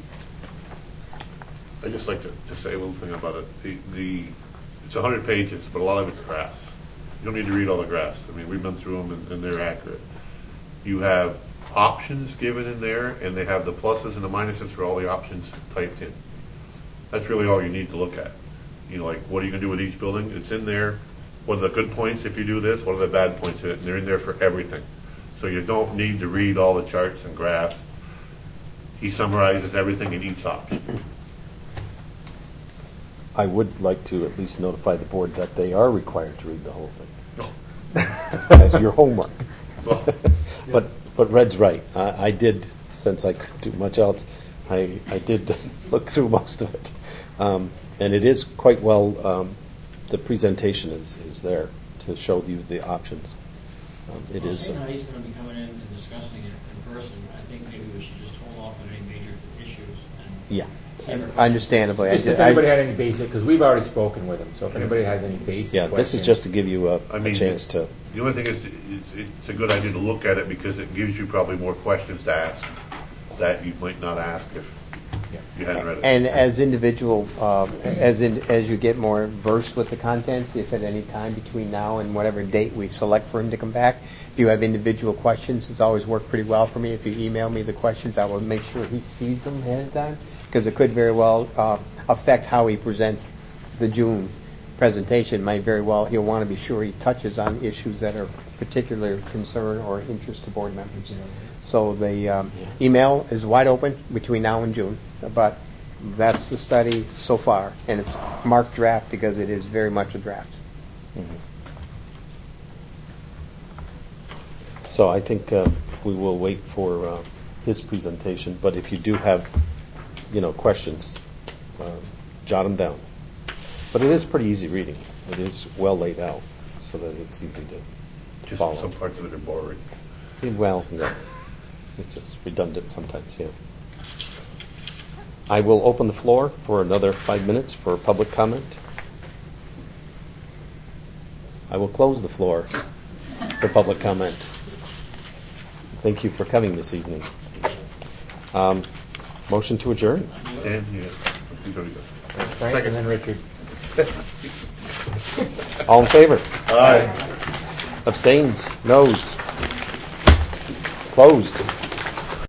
I'd just like to, to say a little thing about it. The, the it's one hundred pages, but a lot of it's graphs. You don't need to read all the graphs. I mean, we've been through them, and, and they're accurate. You have options given in there, and they have the pluses and the minuses for all the options typed in. That's really all you need to look at. You know, like, what are you going to do with each building? It's in there. What are the good points if you do this? What are the bad points in it? And they're in there for everything. So you don't need to read all the charts and graphs. He summarizes everything in each option. I would like to at least notify the board that they are required to read the whole thing as your homework. Well, but but Red's right. I, I did, since I couldn't do much else, I, I did look through most of it. Um, and it is quite well, um, the presentation is, is there to show you the options. Um, it well, is. Seeing how he's going to be coming in and discussing it in person, I think maybe we should just hold off on any major issues. And Yeah. Understandably. Just I- if I- anybody had any basic, because we've already spoken with him, so if anybody has any basic Yeah, questions. this is just to give you a, I mean, a chance to. The only thing is, it's, it's a good idea to look at it because it gives you probably more questions to ask that you might not ask if you hadn't read it. And as individual, um, as in, as you get more versed with the contents, if at any time between now and whatever date we select for him to come back, if you have individual questions, it's always worked pretty well for me. If you email me the questions, I will make sure he sees them ahead of time, because it could very well uh, affect how he presents the June presentation. Might very well, he'll want to be sure he touches on issues that are particular concern or interest to board members. So the um, email is wide open between now and June, but that's the study so far, and it's marked draft because it is very much a draft. Mm-hmm. So I think uh, we will wait for uh, his presentation, but if you do have, you know, questions, uh, jot them down. But it is pretty easy reading. It is well laid out so that it's easy to, to Just follow. some parts of it are boring. Yeah, well, yeah. It's just redundant sometimes, yeah. I will open the floor for another five minutes for public comment. I will close the floor for public comment. Thank you for coming this evening. Um, motion to adjourn. Dan, yeah. He's already got it. Frank and then Richard. All in favor? Aye. Abstains? Noes? Closed.